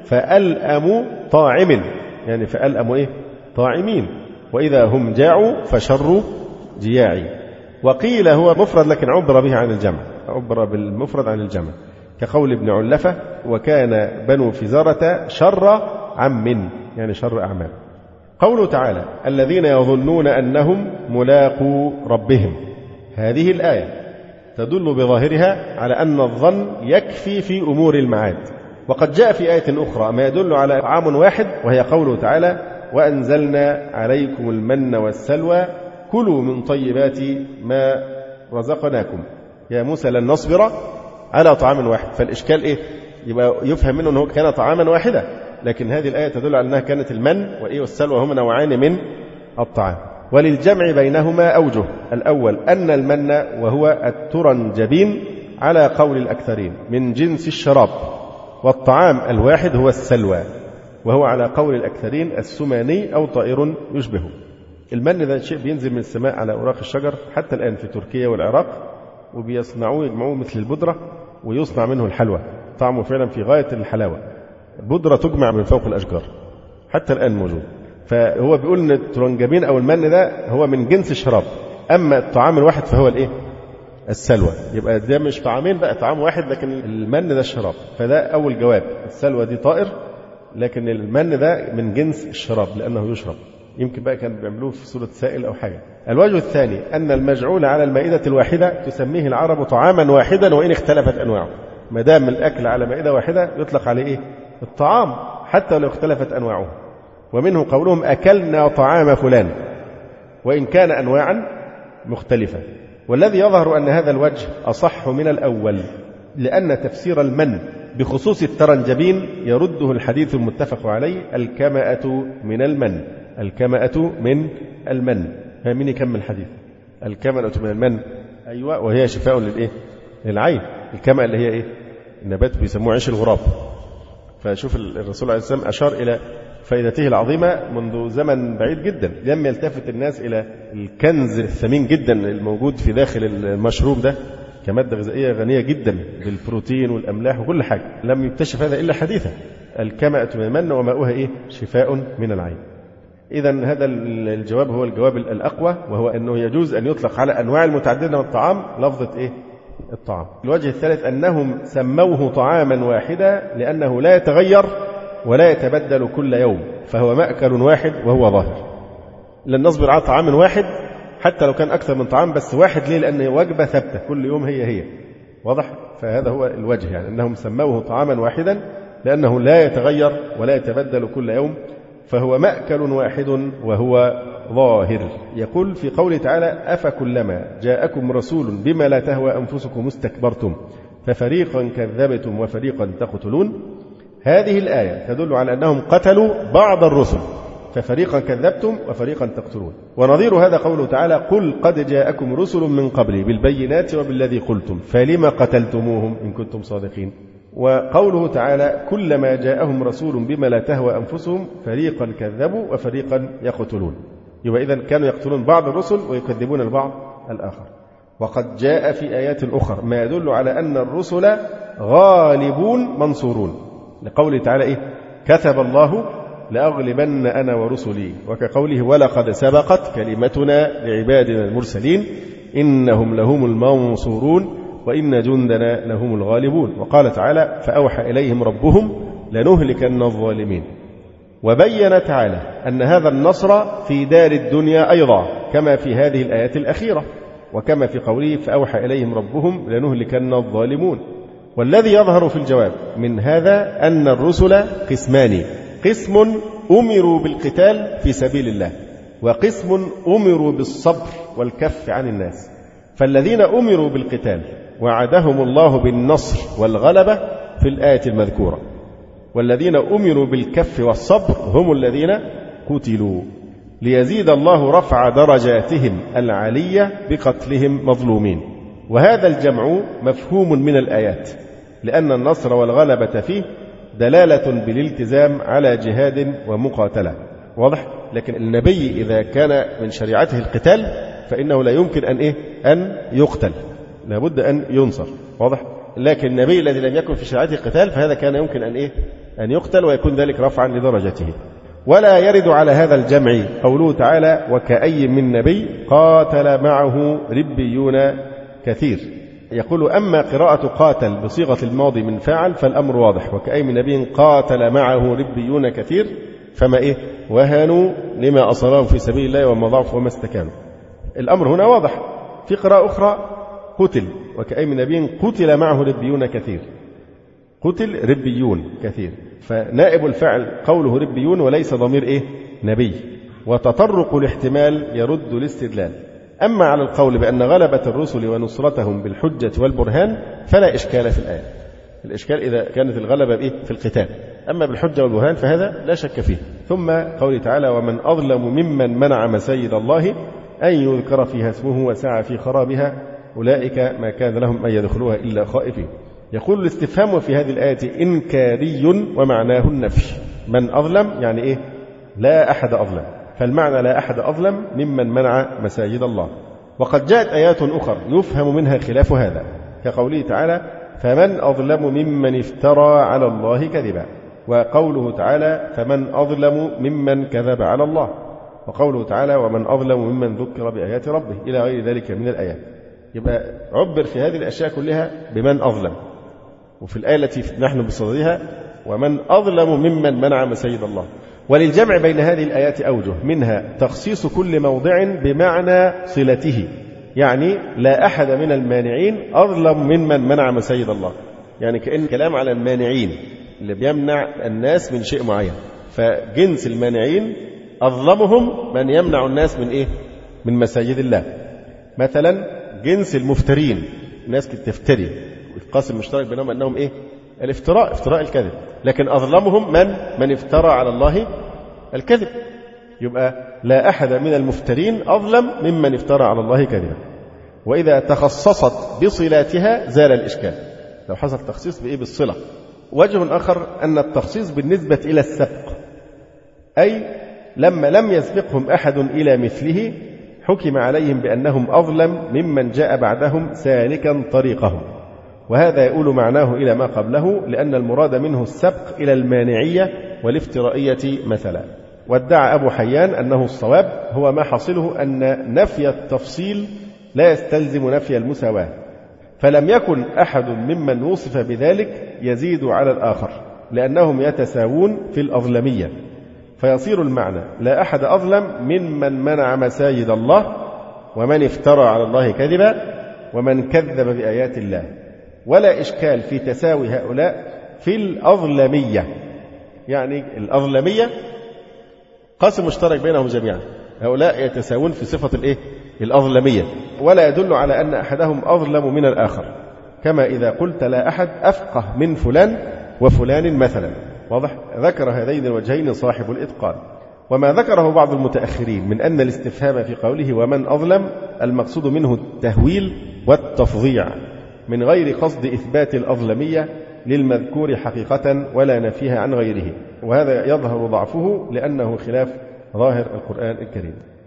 فألأم طاعم، يعني فألأم إيه؟ طاعمين، وإذا هم جاعوا فشر جياعي. وقيل هو مفرد لكن عبر به عن الجمع، عبر بالمفرد عن الجمع، كقول ابن علفة: وكان بنو فزارة شر عم، يعني شر أعمام. قوله تعالى: الذين يظنون أنهم ملاقو ربهم، هذه الآية تدل بظاهرها على أن الظن يكفي في أمور المعاد. وقد جاء في آية أخرى ما يدل على عام واحد، وهي قوله تعالى: وأنزلنا عليكم المن والسلوى كلوا من طيبات ما رزقناكم يا موسى لن نصبر على طعام واحد. فالإشكال إيه؟ يبقى يفهم منه أنه كان طعاما واحدا، لكن هذه الآية تدل على أنها كانت المن وإيه والسلوى هما نوعان من الطعام. وللجمع بينهما أوجه: الأول أن المن وهو الترنجبين على قول الأكثرين من جنس الشراب، والطعام الواحد هو السلوى وهو على قول الأكثرين السماني أو طائر يشبهه. المن ده شيء بينزل من السماء على أوراق الشجر حتى الآن في تركيا والعراق، وبيصنعوه يجمعوه مثل البودرة ويصنع منه الحلوى، طعمه فعلا في غاية الحلاوة. بودرة تجمع من فوق الأشجار حتى الآن موجود. فهو بيقول ان الترنجبين أو المن ده هو من جنس الشراب، أما الطعام الواحد فهو الإيه؟ السلوى. يبقى ده مش طعامين بقى، طعام واحد، لكن المن ده الشراب. فده أول جواب، السلوى دي طائر، لكن المن ده من جنس الشراب لأنه يشرب. يمكن بقى كانوا بيعملوه في صورة سائل أو حاجة. الوجه الثاني أن المجعول على المائدة الواحدة تسميه العرب طعاما واحدا وإن اختلفت أنواعه. ما دام الأكل على مائدة واحدة يطلق عليه إيه؟ الطعام حتى لو اختلفت أنواعه. ومنه قولهم أكلنا طعام فلان وإن كان أنواعا مختلفة. والذي يظهر أن هذا الوجه أصح من الأول، لأن تفسير المن بخصوص الترنجبين يرده الحديث المتفق عليه: الكمأة من المن. الكمأة من المن. مين يكمل الحديث؟ الكمأة من المن، أيوة، وهي شفاء للإيه؟ للعين. الكمأة اللي هي إيه؟ النبات بيسموه عيش الغراب. فشوف الرسول عليه السلام أشار إلى فائدته العظيمة منذ زمن بعيد جدا، لم يلتفت الناس إلى الكنز الثمين جدا الموجود في داخل المشروب ده كمادة غذائية غنية جدا بالبروتين والأملاح وكل حاجة، لم يكتشف هذا إلا حديثا. الكمأة من المن وماؤها إيه؟ شفاء من العين. إذن هذا الجواب هو الجواب الأقوى، وهو أنه يجوز أن يطلق على أنواع المتعددة من الطعام لفظة إيه؟ الطعام. الوجه الثالث أنهم سموه طعاما واحدا لأنه لا يتغير ولا يتبدل كل يوم، فهو مأكل واحد وهو ظاهر. لن نصبر على طعام واحد حتى لو كان أكثر من طعام، بس واحد ليه؟ لأنه وجبة ثابتة كل يوم هي هي. واضح؟ فهذا هو الوجه، يعني أنهم سموه طعاما واحدا لأنه لا يتغير ولا يتبدل كل يوم، فهو مأكل واحد وهو ظاهر. يقول في قوله تعالى: أفكلما جاءكم رسول بما لا تهوى أنفسكم استكبرتم ففريقا كذبتم وفريقا تقتلون. هذه الآية تدل على أنهم قتلوا بعض الرسل، ففريقا كذبتم وفريقا تقتلون. ونظير هذا قوله تعالى: قل قد جاءكم رسل من قبلي بالبينات وبالذي قلتم فلما قتلتموهم إن كنتم صادقين. وقوله تعالى: كلما جاءهم رسول بما لا تهوى أنفسهم فريقا كذبوا وفريقا يقتلون. يبقى إذن كانوا يقتلون بعض الرسل ويكذبون البعض الآخر. وقد جاء في آيات أخرى ما يدل على أن الرسل غالبون منصورون، لقوله تعالى إيه؟ كتب الله لأغلبن أنا ورسلي، وكقوله: ولقد سبقت كلمتنا لعبادنا المرسلين إنهم لهم المنصورون وإن جندنا لهم الغالبون. وقال تعالى: فأوحى إليهم ربهم لنهلكن الظالمين. وبين تعالى أن هذا النصر في دار الدنيا أيضا كما في هذه الآيات الأخيرة، وكما في قوله: فأوحى إليهم ربهم لنهلكن الظالمون. والذي يظهر في الجواب من هذا أن الرسل قسمان: قسم أمروا بالقتال في سبيل الله، وقسم أمروا بالصبر والكف عن الناس. فالذين أمروا بالقتال وعدهم الله بالنصر والغلبة في الآية المذكورة، والذين أمروا بالكف والصبر هم الذين قتلوا، ليزيد الله رفع درجاتهم العالية بقتلهم مظلومين. وهذا الجمع مفهوم من الآيات، لأن النصر والغلبة فيه دلالة بالالتزام على جهاد ومقاتلة. واضح؟ لكن النبي إذا كان من شريعته القتال فإنه لا يمكن أن إيه؟ أن يقتل، لابد أن ينصر. واضح؟ لكن النبي الذي لم يكن في شريعته القتال فهذا كان يمكن أن إيه؟ أن يقتل، ويكون ذلك رفعا لدرجته. ولا يرد على هذا الجمع قوله تعالى: وكأي من نبي قاتل معه ربيون كثير. يقول: أما قراءة قاتل بصيغة الماضي من فاعل فالأمر واضح، وكأي من نبي قاتل معه ربيون كثير فما إيه؟ وهنوا لما أصابهم في سبيل الله وما ضعفوا وما استكانوا. الأمر هنا واضح. في قراءة أخرى: قتل، وكأي من نبي قتل معه ربيون كثير. قتل ربيون كثير، فنائب الفعل قوله ربيون وليس ضمير إيه؟ نبي. وتطرق الاحتمال يرد الاستدلال. أما على القول بأن غلبة الرسل ونصرتهم بالحجة والبرهان فلا إشكال في الآية. الإشكال إذا كانت الغلبة بإيه؟ في القتال. أما بالحجة والبرهان فهذا لا شك فيه. ثم قوله تعالى: ومن أظلم ممن منع مساجد الله أن يذكر فيها اسمه وسعى في خرابها أولئك ما كان لهم أن يدخلوها إلا خائفين. يقول الاستفهام في هذه الآية إنكاري ومعناه النفي. من أظلم يعني إيه؟ لا أحد أظلم، فالمعنى لا أحد أظلم ممن منع مساجد الله. وقد جاءت آيات أخرى يفهم منها خلاف هذا، كقوله تعالى فمن أظلم ممن افترى على الله كذبا، وقوله تعالى فمن أظلم ممن كذب على الله، وقوله تعالى ومن أظلم ممن ذكر بآيات ربه، إلى غير ذلك من الآيات. يبقى عبر في هذه الأشياء كلها بمن أظلم. وفي الآية التي نحن بصددها ومن أظلم ممن منع مساجد الله. وللجمع بين هذه الآيات أوجه، منها تخصيص كل موضع بمعنى صلته، يعني لا أحد من المانعين أظلم ممن منع مساجد الله، يعني كأن كلام على المانعين اللي بيمنع الناس من شيء معين، فجنس المانعين أظلمهم من يمنع الناس من إيه؟ من مساجد الله. مثلا جنس المفترين، الناس كانت تفتري، القاسم المشترك بينهم أنهم إيه؟ الافتراء، افتراء الكذب، لكن أظلمهم من من افترى على الله الكذب. يبقى لا أحد من المفترين أظلم ممن افترى على الله كذبا. وإذا تخصصت بصلاتها زال الإشكال، لو حصل تخصيص بإيه؟ بالصلة. وجه آخر أن التخصيص بالنسبة إلى السبق، أي لما لم يسبقهم أحد إلى مثله حكم عليهم بأنهم أظلم ممن جاء بعدهم سالكا طريقهم، وهذا يؤول معناه إلى ما قبله، لأن المراد منه السبق إلى المانعية والافترائية مثلا. وادعى أبو حيان أنه الصواب هو ما حصله أن نفي التفصيل لا يستلزم نفي المساواة، فلم يكن أحد ممن وصف بذلك يزيد على الآخر، لأنهم يتساوون في الأظلمية، فيصير المعنى لا أحد أظلم ممن منع مساجد الله ومن افترى على الله كذبا ومن كذب بآيات الله. ولا إشكال في تساوي هؤلاء في الأظلمية، يعني الأظلمية قاسم مشترك بينهم جميعا، هؤلاء يتساوون في صفة الإيه؟ الأظلمية، ولا يدل على أن أحدهم أظلم من الآخر، كما إذا قلت لا أحد أفقه من فلان وفلان مثلا. واضح؟ ذكر هذين الوجهين صاحب الإتقان. وما ذكره بعض المتأخرين من أن الاستفهام في قوله ومن أظلم المقصود منه التهويل والتفظيع من غير قصد إثبات الأظلمية للمذكور حقيقة ولا نفيها عن غيره، وهذا يظهر ضعفه لأنه خلاف ظاهر القرآن الكريم.